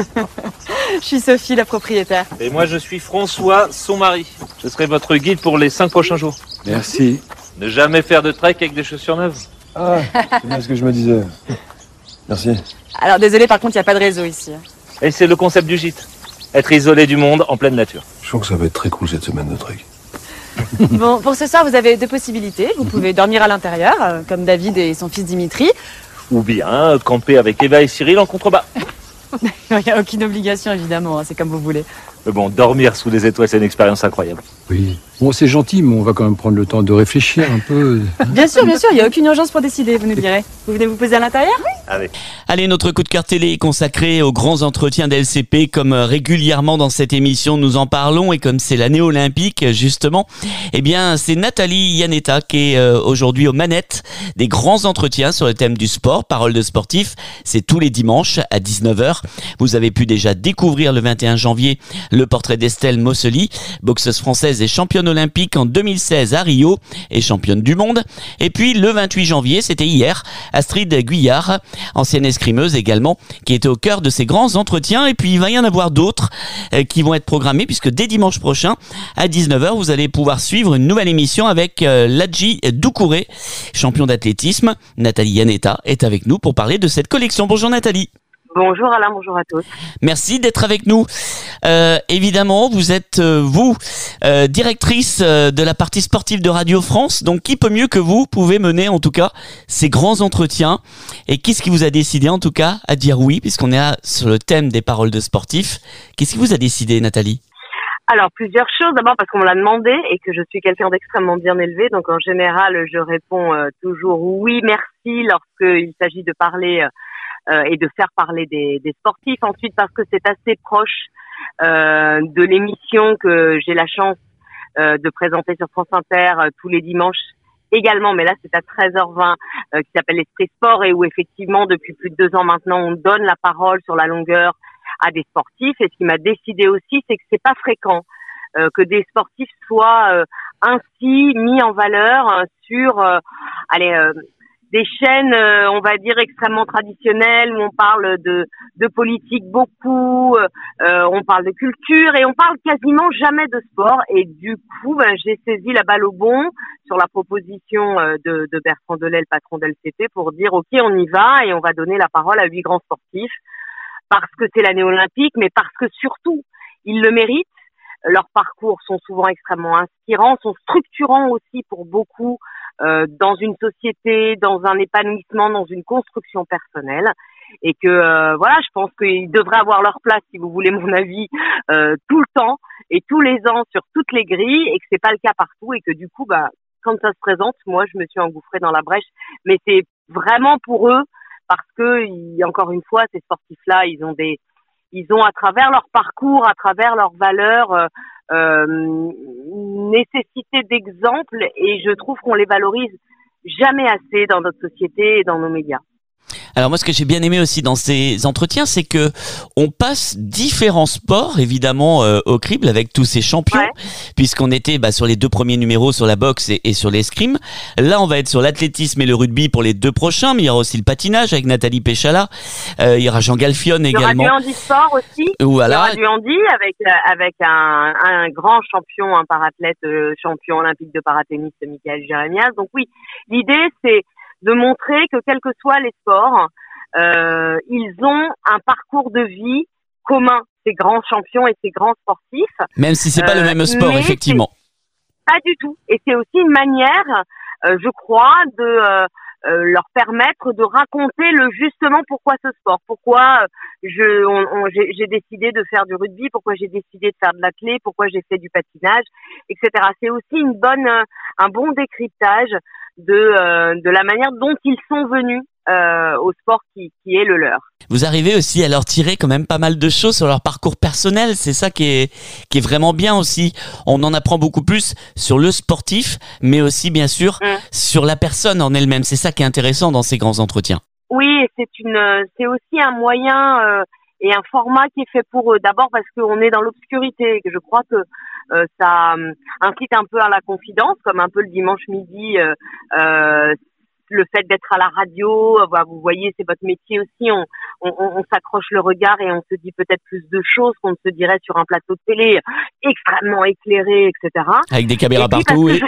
Je suis Sophie, la propriétaire. Et moi je suis François, son mari. Je serai votre guide pour les 5 prochains jours. Merci. Ne jamais faire de trek avec des chaussures neuves. Ah, c'est bien ce que je me disais. Merci. Alors désolé, par contre, il n'y a pas de réseau ici. Et c'est le concept du gîte. Être isolé du monde en pleine nature. Je sens que ça va être très cool cette semaine de trek. Bon, pour ce soir, vous avez 2 possibilités. Vous pouvez dormir à l'intérieur, comme David et son fils Dimitri. Ou bien camper avec Eva et Cyril en contrebas. Il n'y a aucune obligation, évidemment, c'est comme vous voulez. Mais bon, dormir sous les étoiles, c'est une expérience incroyable. Oui. Bon, c'est gentil, mais on va quand même prendre le temps de réfléchir un peu. Bien sûr, il n'y a aucune urgence pour décider, vous nous direz. Vous venez vous poser à l'intérieur? Oui. Allez, notre coup de cœur télé est consacré aux grands entretiens d'LCP, comme régulièrement dans cette émission nous en parlons, et comme c'est l'année olympique justement, eh bien c'est Nathalie Iannetta qui est aujourd'hui aux manettes des grands entretiens sur le thème du sport, Parole de sportif. C'est tous les dimanches à 19h. Vous avez pu déjà découvrir le 21 janvier le portrait d'Estelle Mossely, boxeuse française et championne olympique en 2016 à Rio et championne du monde. Et puis le 28 janvier, c'était hier, Astrid Guyard, ancienne escrimeuse également, qui était au cœur de ces grands entretiens. Et puis il va y en avoir d'autres qui vont être programmés, puisque dès dimanche prochain à 19h, vous allez pouvoir suivre une nouvelle émission avec Ladji Doucouré, champion d'athlétisme. Nathalie Iannetta est avec nous pour parler de cette collection. Bonjour Nathalie. Bonjour Alain, bonjour à tous. Merci d'être avec nous. Évidemment, vous êtes directrice de la partie sportive de Radio France, donc qui peut mieux que vous pouvez mener en tout cas ces grands entretiens. Et qu'est-ce qui vous a décidé en tout cas à dire oui, puisqu'on est là sur le thème des paroles de sportifs? Qu'est-ce qui vous a décidé, Nathalie? Alors, plusieurs choses. D'abord parce qu'on me l'a demandé et que je suis quelqu'un d'extrêmement bien élevé. Donc en général, je réponds toujours oui, merci lorsqu'il s'agit de parler et de faire parler des sportifs. Ensuite, parce que c'est assez proche de l'émission que j'ai la chance de présenter sur France Inter tous les dimanches également, mais là c'est à 13h20, qui s'appelle Esprit Sport, et où effectivement depuis plus de 2 ans maintenant on donne la parole sur la longueur à des sportifs. Et ce qui m'a décidé aussi, c'est que c'est pas fréquent que des sportifs soient ainsi mis en valeur sur des chaînes, on va dire, extrêmement traditionnelles, où on parle de politique beaucoup, on parle de culture, et on parle quasiment jamais de sport. Et du coup, j'ai saisi la balle au bon sur la proposition de Bertrand Delay, le patron d'LCP, pour dire ok, on y va et on va donner la parole à 8 grands sportifs, parce que c'est l'année olympique, mais parce que surtout, ils le méritent. Leurs parcours sont souvent extrêmement inspirants, sont structurants aussi pour beaucoup dans une société, dans un épanouissement, dans une construction personnelle. Et que je pense qu'ils devraient avoir leur place, si vous voulez mon avis, tout le temps et tous les ans sur toutes les grilles, et que c'est pas le cas partout, et que du coup, quand ça se présente, moi je me suis engouffrée dans la brèche. Mais c'est vraiment pour eux, parce que encore une fois, ces sportifs-là, ils ont à travers leur parcours, à travers leurs valeurs, une nécessité d'exemple, et je trouve qu'on les valorise jamais assez dans notre société et dans nos médias. Alors moi, ce que j'ai bien aimé aussi dans ces entretiens, c'est que on passe différents sports, évidemment, au crible avec tous ces champions, puisqu'on était sur les 2 premiers numéros sur la boxe et sur l'escrime. Là, on va être sur l'athlétisme et le rugby pour les 2 prochains, mais il y aura aussi le patinage avec Nathalie Péchala, il y aura Jean Galfione également. Il y aura du handisport aussi. Voilà. Il y aura du handi avec un grand champion, un parathlète, champion olympique de paratennis, Michael Jérémias. Donc oui, l'idée c'est de montrer que quels que soient les sports, ils ont un parcours de vie commun, ces grands champions et ces grands sportifs. Même si c'est pas le même sport, effectivement. Pas du tout. Et c'est aussi une manière, je crois, de leur permettre de raconter justement pourquoi ce sport, pourquoi j'ai décidé de faire du rugby, pourquoi j'ai décidé de faire de l'athlé, pourquoi j'ai fait du patinage, etc. C'est aussi un bon décryptage de la manière dont ils sont venus au sport qui est le leur. Vous arrivez aussi à leur tirer quand même pas mal de choses sur leur parcours personnel, c'est ça qui est vraiment bien aussi. On en apprend beaucoup plus sur le sportif, mais aussi bien sûr sur la personne en elle-même. C'est ça qui est intéressant dans ces grands entretiens. Oui, c'est aussi un moyen et un format qui est fait pour eux. D'abord parce qu'on est dans l'obscurité, et que je crois que ça incite un peu à la confidence, comme un peu le dimanche midi. Le fait d'être à la radio, vous voyez, c'est votre métier aussi, on s'accroche le regard et on se dit peut-être plus de choses qu'on ne se dirait sur un plateau de télé extrêmement éclairé, etc. Avec des caméras partout, oui.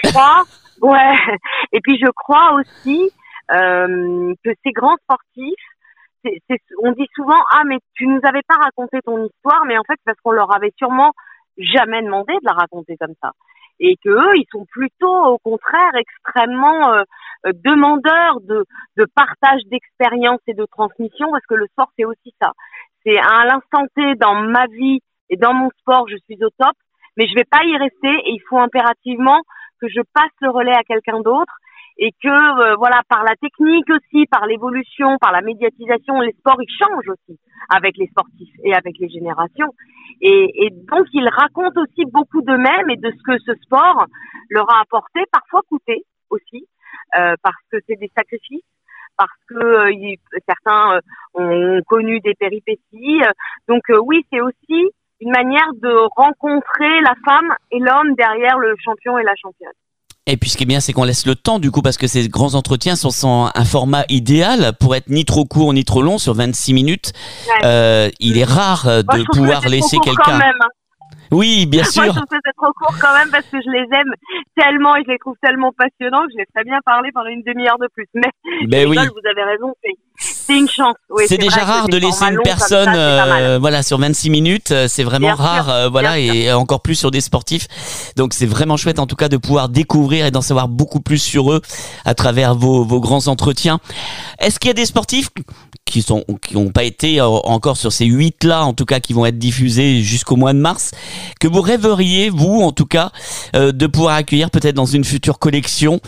Et puis je crois aussi que ces grands sportifs, on dit souvent « Ah, mais tu nous avais pas raconté ton histoire », mais en fait, parce qu'on leur avait sûrement jamais demandé de la raconter comme ça. Et que eux, ils sont plutôt, au contraire, extrêmement demandeurs de partage d'expérience et de transmission, parce que le sport, c'est aussi ça. C'est à l'instant T, dans ma vie et dans mon sport, je suis au top, mais je vais pas y rester, et il faut impérativement que je passe le relais à quelqu'un d'autre. et que voilà, par la technique aussi, par l'évolution, par la médiatisation, les sports ils changent aussi avec les sportifs et avec les générations. Et donc ils racontent aussi beaucoup d'eux-mêmes et de ce que ce sport leur a apporté, parfois coûté aussi, parce que c'est des sacrifices, parce que certains ont connu des péripéties. Donc oui, c'est aussi une manière de rencontrer la femme et l'homme derrière le champion et la championne. Et puis ce qui est bien, c'est qu'on laisse le temps du coup, parce que ces grands entretiens sont un format idéal pour être ni trop court ni trop long, sur 26 minutes. Ouais. Il est rare de pouvoir laisser quelqu'un. Oui, bien sûr. Moi, je trouve que c'est trop court quand même parce que je les aime tellement et je les trouve tellement passionnants que je laisserais bien parler pendant une demi-heure de plus. Mais oui, vous avez raison, c'est une chance. Oui, c'est déjà rare de laisser une personne voilà, sur 26 minutes. C'est vraiment rare, voilà, et encore plus sur des sportifs. Donc c'est vraiment chouette en tout cas de pouvoir découvrir et d'en savoir beaucoup plus sur eux à travers vos grands entretiens. Est-ce qu'il y a des sportifs qui ont pas été encore sur ces 8 là, en tout cas qui vont être diffusés jusqu'au mois de mars, que vous rêveriez, vous en tout cas, de pouvoir accueillir peut-être dans une future collection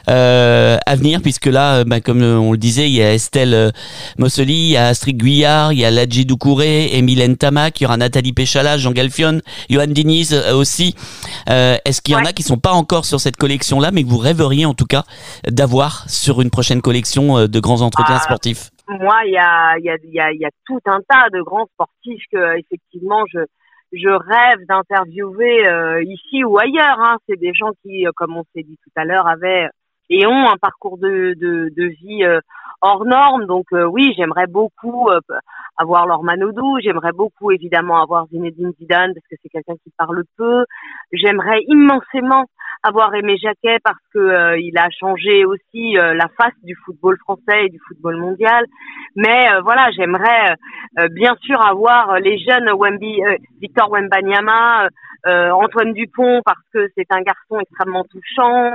à venir, puisque là, comme on le disait, il y a Estelle Mosseli, il y a Astrid Guyard, il y a Ladji Doucouré, Émile Ntamak, il y aura Nathalie Péchala, Jean Galfion, Johan Diniz aussi. Est-ce qu'il y en a qui sont pas encore sur cette collection-là, mais que vous rêveriez en tout cas d'avoir sur une prochaine collection de grands entretiens sportifs? Moi, il y a tout un tas de grands sportifs que effectivement je rêve d'interviewer ici ou ailleurs. Hein. C'est des gens qui, comme on s'est dit tout à l'heure, avaient et ont un parcours de vie hors norme. Donc oui, j'aimerais beaucoup avoir Laure Manodou. J'aimerais beaucoup évidemment avoir Zinedine Zidane parce que c'est quelqu'un qui parle peu. J'aimerais immensément avoir Aimé Jacquet parce que il a changé aussi la face du football français et du football mondial. Mais voilà, j'aimerais bien sûr avoir les jeunes Victor Wembanyama, Antoine Dupont parce que c'est un garçon extrêmement touchant.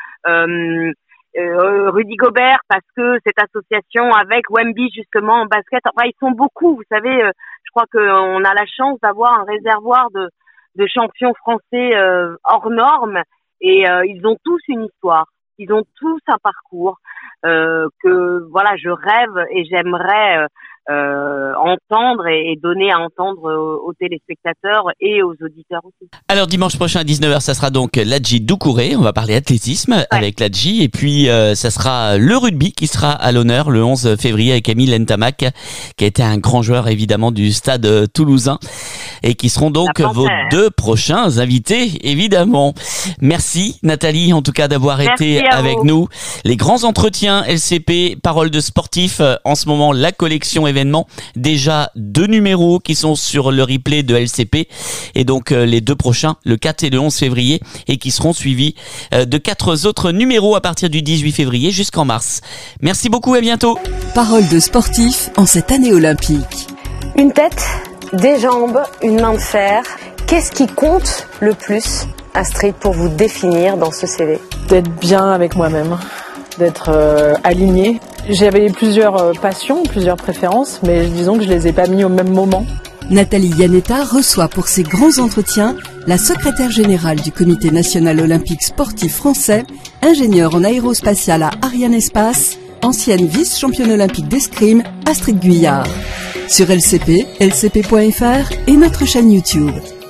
Rudy Gobert parce que cette association avec Wemby justement en basket, enfin ils sont beaucoup, vous savez, je crois qu'on a la chance d'avoir un réservoir de champions français hors normes et ils ont tous une histoire, ils ont tous un parcours que voilà, je rêve et j'aimerais entendre et donner à entendre aux téléspectateurs et aux auditeurs aussi. Alors dimanche prochain à 19h, ça sera donc Ladji Doucouré, on va parler athlétisme avec Ladji, et puis ça sera le rugby qui sera à l'honneur le 11 février avec Émile Ntamak qui a été un grand joueur évidemment du stade toulousain et qui seront donc vos 2 prochains invités évidemment. Merci Nathalie en tout cas d'avoir été avec nous. Les grands entretiens LCP, paroles de sportifs, en ce moment la collection événement, déjà 2 numéros qui sont sur le replay de LCP et donc les 2 prochains, le 4 et le 11 février, et qui seront suivis de 4 autres numéros à partir du 18 février jusqu'en mars. Merci beaucoup, à bientôt. Paroles de sportifs en cette année olympique. Une tête, des jambes, une main de fer. Qu'est-ce qui compte le plus, Astrid, pour vous définir dans ce CV? D'être bien avec moi-même, d'être aligné. J'avais plusieurs passions, plusieurs préférences, mais disons que je les ai pas mis au même moment. Nathalie Iannetta reçoit pour ses grands entretiens la secrétaire générale du Comité national olympique sportif français, ingénieure en aérospatiale à Arianespace, ancienne vice-championne olympique d'escrime, Astrid Guyard. Sur LCP, lcp.fr et notre chaîne YouTube.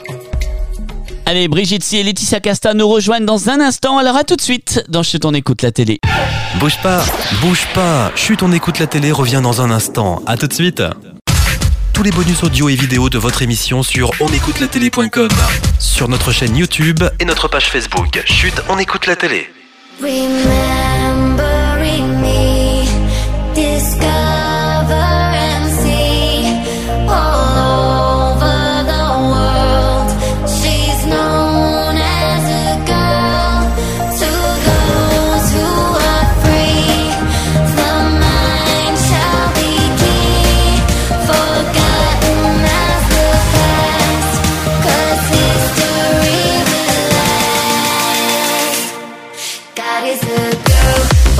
Allez, Brigitte Si et Laetitia Casta nous rejoignent dans un instant. Alors à tout de suite dans Chut, on écoute la télé. Bouge pas, Chut, on écoute la télé revient dans un instant. À tout de suite. Tous les bonus audio et vidéo de votre émission sur onécoutelatélé.com, sur notre chaîne YouTube et notre page Facebook. Chut, on écoute la télé. Remembering me, discover and see all over the world. She's known as a girl to those who are free. The mind shall be key, forgotten as the past, 'cause history will last. God is a girl.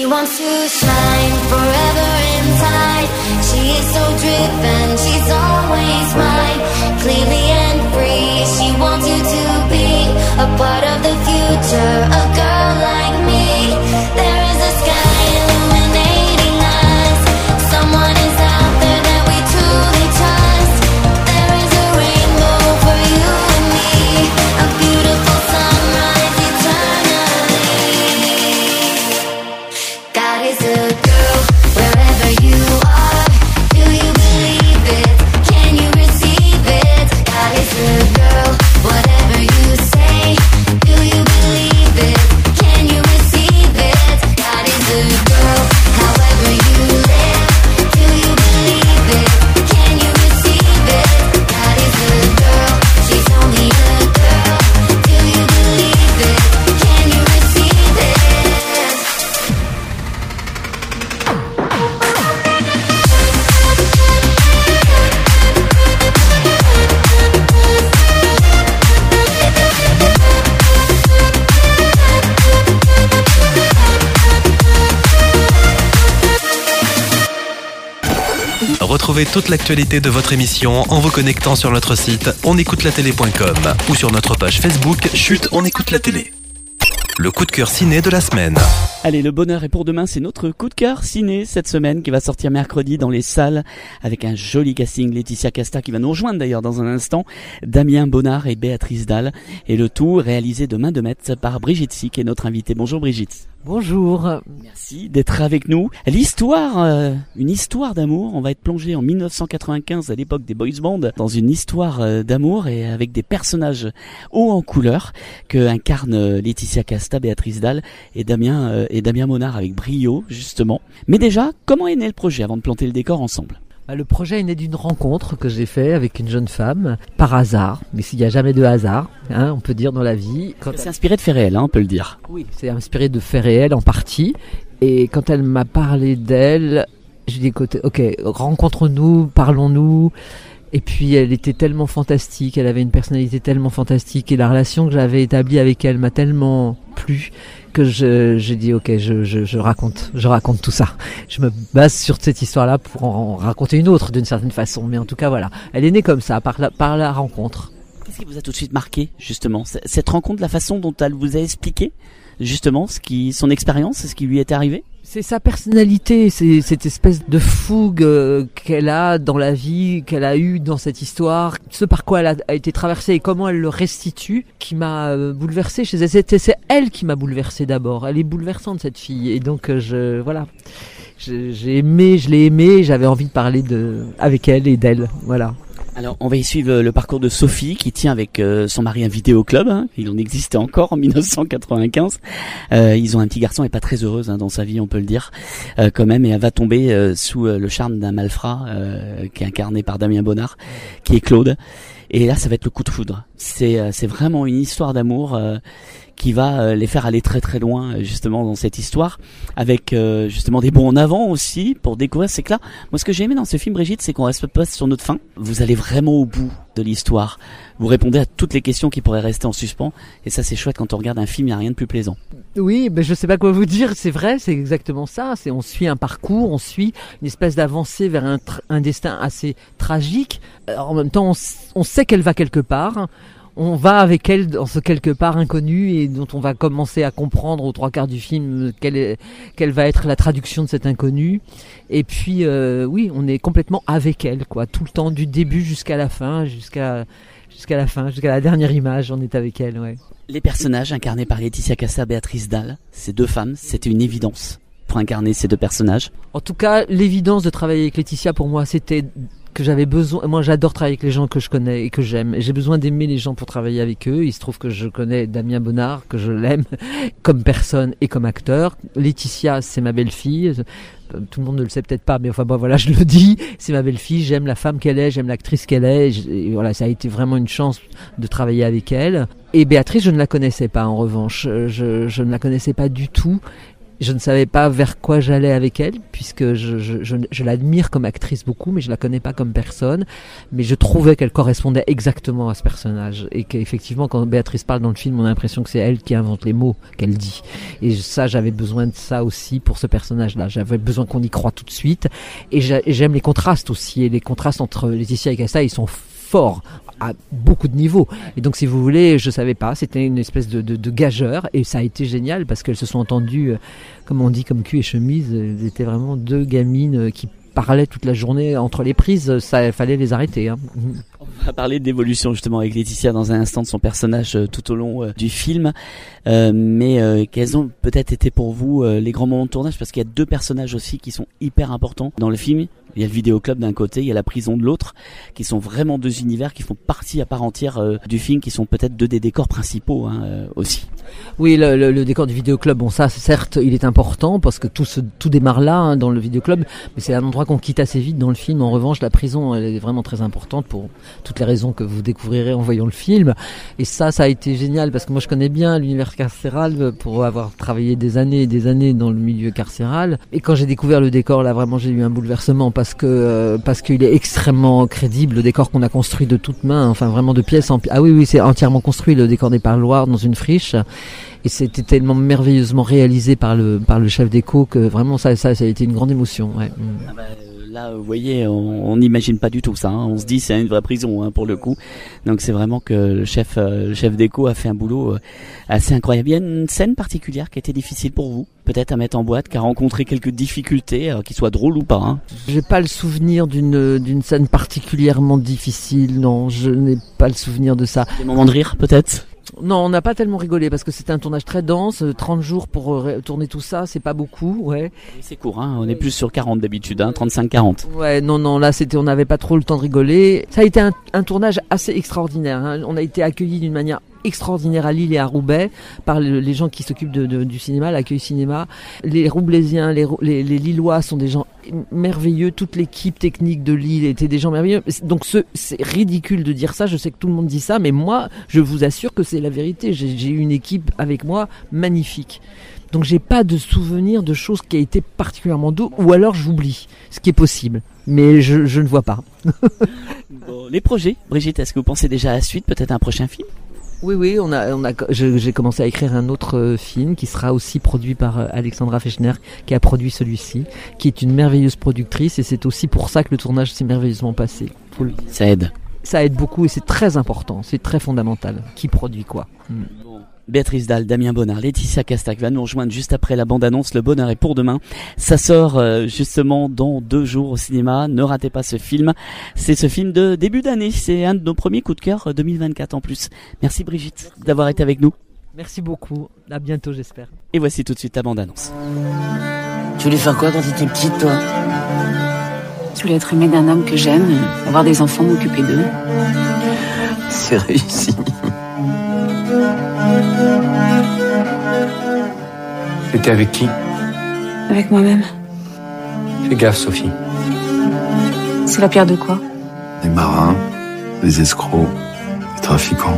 She wants to shine forever inside. She is so driven, she's always mine. Clearly and free, she wants you to be a part of the future, a girl like me. There is a sky illuminating us. Someone is out there that we truly trust. There is a rainbow for you and me, a beautiful sunrise eternally. God is a girl, wherever you are. Do you believe it? Can you receive it? God is a girl, whatever you say. Do you believe it? Can you receive it? God is a girl, however you live. Do you believe it? Can you receive it? God is a girl, she's only a girl. Do you believe it? Can you receive it? Retrouvez toute l'actualité de votre émission en vous connectant sur notre site onécoutelatélé.com ou sur notre page Facebook Chut, on écoute la télé. Le coup de cœur ciné de la semaine. Allez, le bonheur est pour demain, c'est notre coup de cœur ciné cette semaine qui va sortir mercredi dans les salles avec un joli casting. Laetitia Casta qui va nous rejoindre d'ailleurs dans un instant, Damien Bonnard et Béatrice Dalle, et le tout réalisé de main de maître par Brigitte Si qui est notre invitée. Bonjour Brigitte. Bonjour. Merci d'être avec nous. L'histoire, une histoire d'amour. On va être plongé en 1995 à l'époque des boys band dans une histoire d'amour et avec des personnages hauts en couleur que incarnent Laetitia Casta, Béatrice Dalle et Damien Bonnard avec brio justement. Mais déjà, comment est né le projet avant de planter le décor ensemble? Le projet est né d'une rencontre que j'ai fait avec une jeune femme, par hasard, mais s'il n'y a jamais de hasard, on peut dire dans la vie. C'est inspiré de faits réels, on peut le dire. Oui, c'est inspiré de faits réels en partie, et quand elle m'a parlé d'elle, j'ai dit ok, rencontre-nous, parlons-nous, et puis elle était tellement fantastique, elle avait une personnalité tellement fantastique, et la relation que j'avais établie avec elle m'a tellement plu, que j'ai dit ok, je raconte tout ça. Je me base sur cette histoire-là pour en raconter une autre d'une certaine façon, mais en tout cas voilà, elle est née comme ça par la rencontre. Qu'est-ce qui vous a tout de suite marqué justement cette rencontre, la façon dont elle vous a expliqué justement son expérience, ce qui lui était arrivé? C'est sa personnalité, c'est cette espèce de fougue qu'elle a dans la vie, qu'elle a eue dans cette histoire, ce par quoi elle a été traversée et comment elle le restitue, qui m'a bouleversée chez elle. C'est elle qui m'a bouleversée d'abord. Elle est bouleversante cette fille, et donc je l'ai aimée, j'avais envie de parler avec elle et d'elle, voilà. Alors, on va y suivre le parcours de Sophie qui tient avec son mari un vidéoclub. Il en existait encore en 1995. Ils ont un petit garçon, elle est pas très heureuse dans sa vie, on peut le dire, quand même, et elle va tomber sous le charme d'un malfrat qui est incarné par Damien Bonnard, qui est Claude. Et là, ça va être le coup de foudre. C'est vraiment une histoire d'amour qui va les faire aller très très loin justement dans cette histoire, avec justement des bons en avant aussi pour découvrir. C'est que là, moi ce que j'ai aimé dans ce film, Brigitte, c'est qu'on reste pas sur notre fin. Vous allez vraiment au bout de l'histoire. Vous répondez à toutes les questions qui pourraient rester en suspens, et ça c'est chouette. Quand on regarde un film, il n'y a rien de plus plaisant. Oui, je sais pas quoi vous dire, c'est vrai, c'est exactement ça. On suit un parcours, on suit une espèce d'avancée vers un destin assez tragique. Alors, en même temps, on sait qu'elle va quelque part. On va avec elle dans ce quelque part inconnu, et dont on va commencer à comprendre aux 3/4 du film quelle va être la traduction de cet inconnu. Et puis oui, on est complètement avec elle, quoi, tout le temps, du début jusqu'à la fin, jusqu'à la dernière image, on est avec elle, ouais. Les personnages incarnés par Laetitia Casta, Béatrice Dalle, ces deux femmes, c'était une évidence pour incarner ces deux personnages. En tout cas, l'évidence de travailler avec Laetitia, pour moi, c'était que j'avais besoin. Moi, j'adore travailler avec les gens que je connais et que j'aime. Et j'ai besoin d'aimer les gens pour travailler avec eux. Il se trouve que je connais Damien Bonnard, que je l'aime comme personne et comme acteur. Laetitia, c'est ma belle-fille. Tout le monde ne le sait peut-être pas, mais enfin bon, voilà, je le dis. C'est ma belle-fille. J'aime la femme qu'elle est, j'aime l'actrice qu'elle est. Et voilà, ça a été vraiment une chance de travailler avec elle. Et Béatrice, je ne la connaissais pas. En revanche, je ne la connaissais pas du tout. Je ne savais pas vers quoi j'allais avec elle, puisque je l'admire comme actrice beaucoup, mais je la connais pas comme personne. Mais je trouvais qu'elle correspondait exactement à ce personnage. Et qu'effectivement, quand Béatrice parle dans le film, on a l'impression que c'est elle qui invente les mots qu'elle dit. Et ça, j'avais besoin de ça aussi pour ce personnage-là. J'avais besoin qu'on y croie tout de suite. Et j'aime les contrastes aussi. Et les contrastes entre Laetitia et Casta, ils sont forts à beaucoup de niveaux. Et donc, si vous voulez, je savais pas, c'était une espèce de gageur, et ça a été génial parce qu'elles se sont entendues, comme on dit, comme cul et chemise. Elles étaient vraiment deux gamines qui parlaient toute la journée entre les prises. Ça fallait les arrêter, hein. On va parler d'évolution justement avec Laetitia dans un instant de son personnage tout au long du film. Mais quels ont peut-être été pour vous les grands moments de tournage, parce qu'il y a deux personnages aussi qui sont hyper importants dans le film. Il y a le vidéoclub d'un côté, il y a la prison de l'autre, qui sont vraiment deux univers qui font partie à part entière du film, qui sont peut-être deux des décors principaux aussi. Oui, le décor du vidéoclub, bon ça certes il est important parce que tout démarre là, hein, dans le vidéoclub, mais c'est un endroit qu'on quitte assez vite dans le film. En revanche, la prison elle est vraiment très importante pour toutes les raisons que vous découvrirez en voyant le film. Et ça a été génial parce que moi je connais bien l'univers carcéral pour avoir travaillé des années et des années dans le milieu carcéral. Et quand j'ai découvert le décor, là vraiment j'ai eu un bouleversement parce qu'il est extrêmement crédible, le décor qu'on a construit de toutes mains, enfin vraiment de pièces en ah oui c'est entièrement construit, le décor des parloirs dans une friche. Et c'était tellement merveilleusement réalisé par le chef d'éco que vraiment ça a été une grande émotion. Ouais. Ah bah, là, vous voyez, on n'imagine pas du tout ça. Hein. On se dit c'est une vraie prison, hein, pour le coup. Donc c'est vraiment que le chef d'éco a fait un boulot assez incroyable. Il y a une scène particulière qui a été difficile pour vous, peut-être à mettre en boîte, qui a rencontré quelques difficultés, qu'ils soient drôles ou pas. Hein. J'ai pas le souvenir d'une scène particulièrement difficile. Non, je n'ai pas le souvenir de ça. Des moments de rire, peut-être. Non, on n'a pas tellement rigolé parce que c'était un tournage très dense. 30 jours pour tourner tout ça, c'est pas beaucoup, ouais. C'est court, hein. On est plus sur 40 d'habitude, hein, 35-40. Ouais, non, là on n'avait pas trop le temps de rigoler. Ça a été un tournage assez extraordinaire, hein. On a été accueillis d'une manière extraordinaire à Lille et à Roubaix par les gens qui s'occupent du cinéma, l'accueil cinéma. Les Roublaisiens, les Lillois sont des gens merveilleux. Toute l'équipe technique de Lille était des gens merveilleux. Donc c'est ridicule de dire ça. Je sais que tout le monde dit ça, mais moi, je vous assure que c'est la vérité. J'ai eu une équipe avec moi magnifique. Donc j'ai pas de souvenir de choses qui a été particulièrement doux, ou alors j'oublie, ce qui est possible. Mais je ne vois pas. Bon, les projets, Brigitte, est-ce que vous pensez déjà à la suite, peut-être un prochain film ? Oui, j'ai commencé à écrire un autre film qui sera aussi produit par Alexandra Fechner, qui a produit celui-ci, qui est une merveilleuse productrice, et c'est aussi pour ça que le tournage s'est merveilleusement passé. Ça aide. Ça aide beaucoup et c'est très important, c'est très fondamental. Qui produit quoi ? Béatrice Dalle, Damien Bonnard, Laetitia Casta va nous rejoindre juste après la bande-annonce. Le bonheur est pour demain. Ça sort justement dans 2 jours au cinéma. Ne ratez pas ce film. C'est ce film de début d'année. C'est un de nos premiers coups de cœur 2024 en plus. Merci Brigitte d'avoir été avec nous. Merci beaucoup. À bientôt, j'espère. Et voici tout de suite la bande-annonce. Tu voulais faire quoi quand t'étais petite, toi ? Je voulais être aimée d'un homme que j'aime, avoir des enfants, m'occuper d'eux. C'est réussi. T'étais avec qui? Avec moi-même. Fais gaffe, Sophie. C'est la pire de quoi? Les marins, les escrocs, les trafiquants.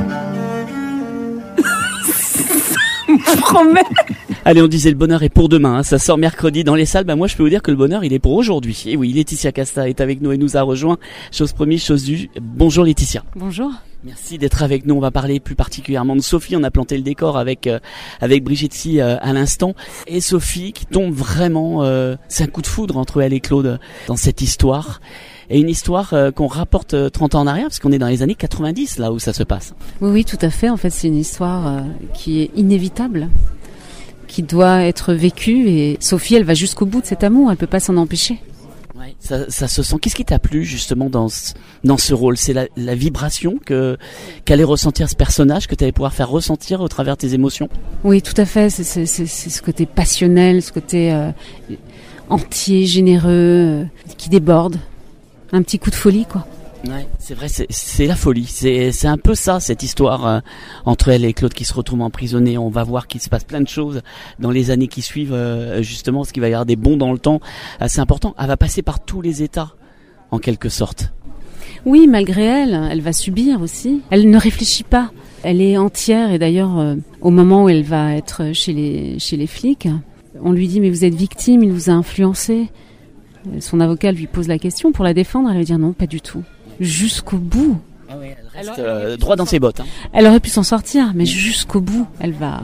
Promets. Allez, on disait le bonheur est pour demain, hein. Ça sort mercredi dans les salles. Bah moi je peux vous dire que le bonheur il est pour aujourd'hui. Et oui, Laetitia Casta est avec nous et nous a rejoint. Chose promise, chose due. Bonjour Laetitia. Bonjour. Merci d'être avec nous. On va parler plus particulièrement de Sophie. On a planté le décor avec Brigitte à l'instant. Et Sophie qui tombe vraiment, c'est un coup de foudre entre elle et Claude dans cette histoire. Et une histoire qu'on rapporte 30 ans en arrière, parce qu'on est dans les années 90 là où ça se passe. Oui, tout à fait. En fait, c'est une histoire qui est inévitable, qui doit être vécue. Et Sophie, elle va jusqu'au bout de cet amour. Elle peut pas s'en empêcher. Ouais, ça se sent. Qu'est-ce qui t'a plu justement dans ce rôle? C'est la vibration qu'allait ressentir ce personnage, que tu allais pouvoir faire ressentir au travers de tes émotions? Oui, tout à fait. C'est ce côté passionnel, ce côté entier, généreux, qui déborde. Un petit coup de folie, quoi. Ouais, c'est vrai, c'est la folie. C'est un peu ça, cette histoire entre elle et Claude qui se retrouvent emprisonnés. On va voir qu'il se passe plein de choses dans les années qui suivent, justement, parce qu'il va y avoir des bonds dans le temps assez importants. Elle va passer par tous les états, en quelque sorte. Oui, malgré elle va subir aussi. Elle ne réfléchit pas. Elle est entière, et d'ailleurs, au moment où elle va être chez les flics, On lui dit mais vous êtes victime, il vous a influencé. Son avocat lui pose la question pour la défendre, elle va dire non, pas du tout. Jusqu'au bout. Ah oui, elle reste droit dans ses bottes. Elle aurait pu s'en sortir, mais jusqu'au bout, elle va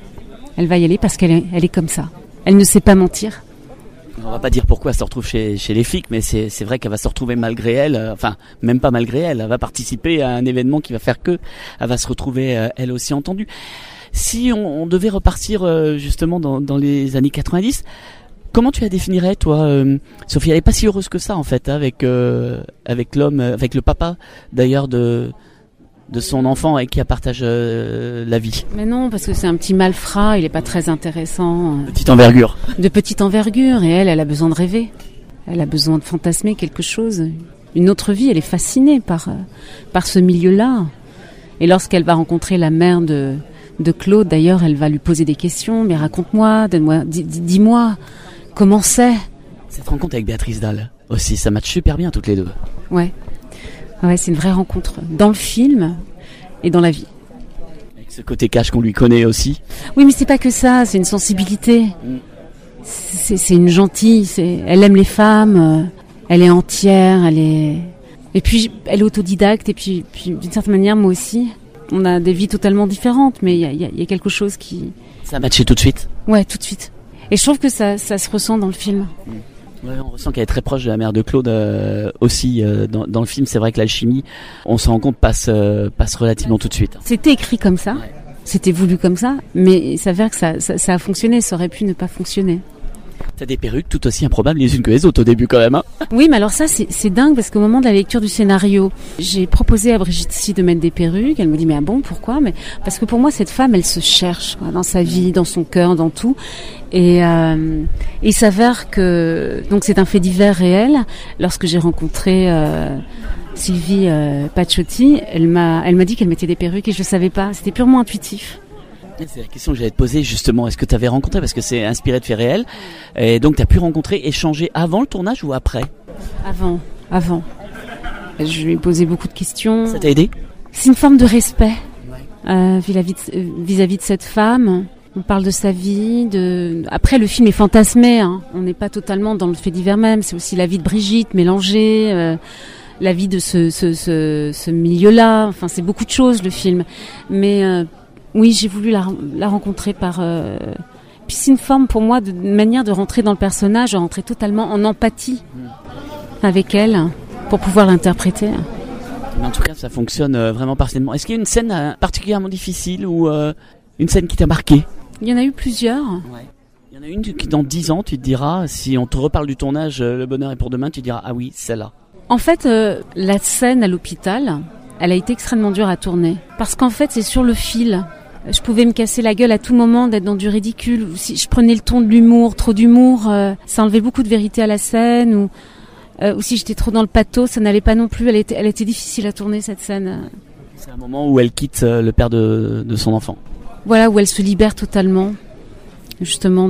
y aller parce qu'elle est comme ça. Elle ne sait pas mentir. On va pas dire pourquoi elle se retrouve chez les flics, mais c'est vrai qu'elle va se retrouver malgré elle, enfin même pas malgré elle, elle va participer à un événement qui va faire que elle va se retrouver elle aussi entendue. Si on devait repartir justement dans les années 90, comment tu la définirais toi, Sophie? Elle est pas si heureuse que ça en fait, avec l'homme, avec le papa d'ailleurs de son enfant avec qui elle partage la vie. Mais non, parce que c'est un petit malfrat, il est pas très intéressant. Petite envergure. De petite envergure, et elle a besoin de rêver. Elle a besoin de fantasmer quelque chose, une autre vie. Elle est fascinée par ce milieu-là. Et lorsqu'elle va rencontrer la mère de Claude, d'ailleurs, elle va lui poser des questions. Mais raconte-moi, dis-moi, comment c'est? Cette rencontre avec Béatrice Dalle aussi, ça matche super bien toutes les deux. Ouais. Ouais, c'est une vraie rencontre dans le film et dans la vie. Avec ce côté cash qu'on lui connaît aussi. Oui, mais c'est pas que ça, c'est une sensibilité. C'est une gentille, elle aime les femmes, elle est entière, et puis elle est autodidacte, et puis d'une certaine manière, moi aussi. On a des vies totalement différentes, mais il y a quelque chose qui... Ça a matché tout de suite? Ouais, tout de suite. Et je trouve que ça se ressent dans le film. Ouais, on ressent qu'elle est très proche de la mère de Claude aussi dans le film. C'est vrai que l'alchimie, on se rend compte, passe relativement tout de suite. C'était écrit comme ça, c'était voulu comme ça, mais il s'avère que ça a fonctionné, ça aurait pu ne pas fonctionner. T'as des perruques tout aussi improbables les unes que les autres au début quand même, hein. Oui, mais alors ça c'est dingue parce qu'au moment de la lecture du scénario, j'ai proposé à Brigitte Si de mettre des perruques. Elle me dit mais bon, pourquoi? Mais parce que pour moi cette femme, elle se cherche dans sa vie, dans son cœur, dans tout. Et il s'avère que donc c'est un fait divers réel. Lorsque j'ai rencontré Sylvie Paciotti, elle m'a dit qu'elle mettait des perruques et je le savais pas. C'était purement intuitif. C'est la question que j'allais te poser justement. Est-ce que tu avais rencontré, parce que c'est inspiré de faits réels, et donc tu as pu rencontrer, échanger avant le tournage ou après? Avant. Je lui ai posé beaucoup de questions. Ça t'a aidé? C'est une forme de respect vis-à-vis de cette femme. On parle de sa vie. Après, le film est fantasmé. Hein. On n'est pas totalement dans le fait divers même. C'est aussi la vie de Brigitte mélangée, la vie de ce milieu-là. Enfin, c'est beaucoup de choses le film. Mais oui, j'ai voulu la rencontrer par... Puis c'est une forme pour moi, une manière de rentrer dans le personnage, de rentrer totalement en empathie avec elle pour pouvoir l'interpréter. Mais en tout cas, ça fonctionne vraiment parfaitement. Est-ce qu'il y a une scène particulièrement difficile ou une scène qui t'a marqué? Il y en a eu plusieurs. Ouais. Il y en a une qui, dans 10 ans, tu te diras, si on te reparle du tournage Le Bonheur est pour demain, tu te diras, ah oui, celle-là. En fait, la scène à l'hôpital, elle a été extrêmement dure à tourner. Parce qu'en fait, c'est sur le fil. Je pouvais me casser la gueule à tout moment, d'être dans du ridicule. Ou si je prenais le ton de l'humour, trop d'humour, ça enlevait beaucoup de vérité à la scène. Ou si j'étais trop dans le pathos, ça n'allait pas non plus. Elle était difficile à tourner, cette scène. C'est un moment où elle quitte le père de son enfant. Voilà, où elle se libère totalement. Justement,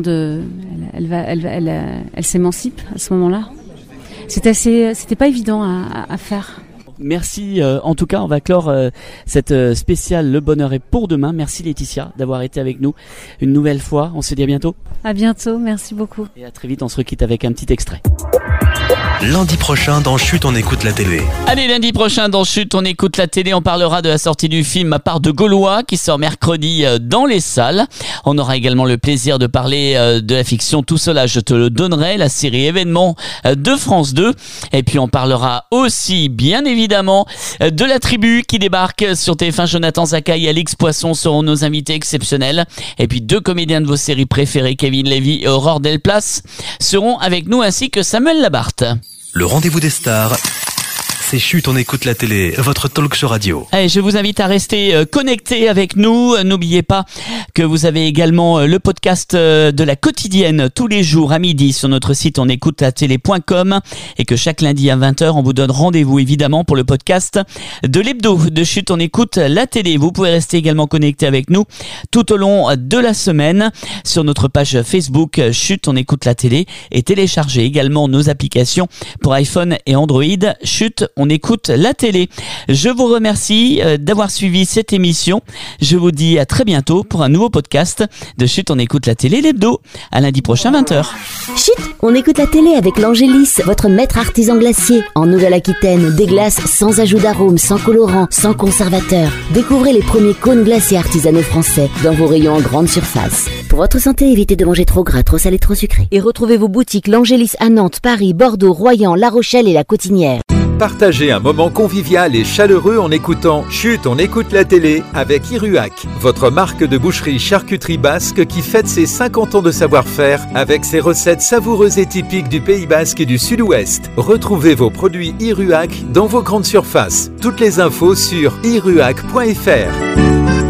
elle s'émancipe à ce moment-là. C'était pas évident à faire. Merci, en tout cas on va clore cette spéciale Le Bonheur est pour demain. Merci Laetitia d'avoir été avec nous une nouvelle fois. On se dit à bientôt. À bientôt, merci beaucoup. Et à très vite, on se requitte avec un petit extrait. Lundi prochain dans Chut, on écoute la télé. Allez, lundi prochain dans Chut, on écoute la télé. On parlera de la sortie du film À part de Gaulois qui sort mercredi dans les salles. On aura également le plaisir de parler de la fiction Tout cela je te le donnerai, la série événement de France 2. Et puis on parlera aussi bien évidemment de La Tribu qui débarque sur TF1. Jonathan Zaka et Alix Poisson seront nos invités exceptionnels. Et puis 2 comédiens de vos séries préférées, Kevin Levy et Aurore Delplace, seront avec nous, ainsi que Samuel Labarthe. Le rendez-vous des stars, c'est Chut, on écoute la télé, votre talk show radio. Allez, je vous invite à rester connectés avec nous. N'oubliez pas que vous avez également le podcast de La Quotidienne tous les jours à midi sur notre site onécoutelatélé.com et que chaque lundi à 20h, on vous donne rendez-vous évidemment pour le podcast de l'hebdo de Chut, on écoute la télé. Vous pouvez rester également connectés avec nous tout au long de la semaine sur notre page Facebook Chut, on écoute la télé et télécharger également nos applications pour iPhone et Android. Chut, On écoute la télé. Je vous remercie d'avoir suivi cette émission. Je vous dis à très bientôt pour un nouveau podcast de Chut, on écoute la télé, l'hebdo. À lundi prochain, 20h. Chut, on écoute la télé avec l'Angélis, votre maître artisan glacier. En Nouvelle-Aquitaine, des glaces sans ajout d'arôme, sans colorant, sans conservateur. Découvrez les premiers cônes glaciers artisanaux français dans vos rayons en grande surface. Pour votre santé, évitez de manger trop gras, trop salé, trop sucré. Et retrouvez vos boutiques l'Angélis à Nantes, Paris, Bordeaux, Royan, La Rochelle et La Cotinière. Partagez un moment convivial et chaleureux en écoutant Chut, on écoute la télé avec Iruhac, votre marque de boucherie charcuterie basque qui fête ses 50 ans de savoir-faire avec ses recettes savoureuses et typiques du Pays Basque et du Sud-Ouest. Retrouvez vos produits Iruhac dans vos grandes surfaces. Toutes les infos sur iruhac.fr.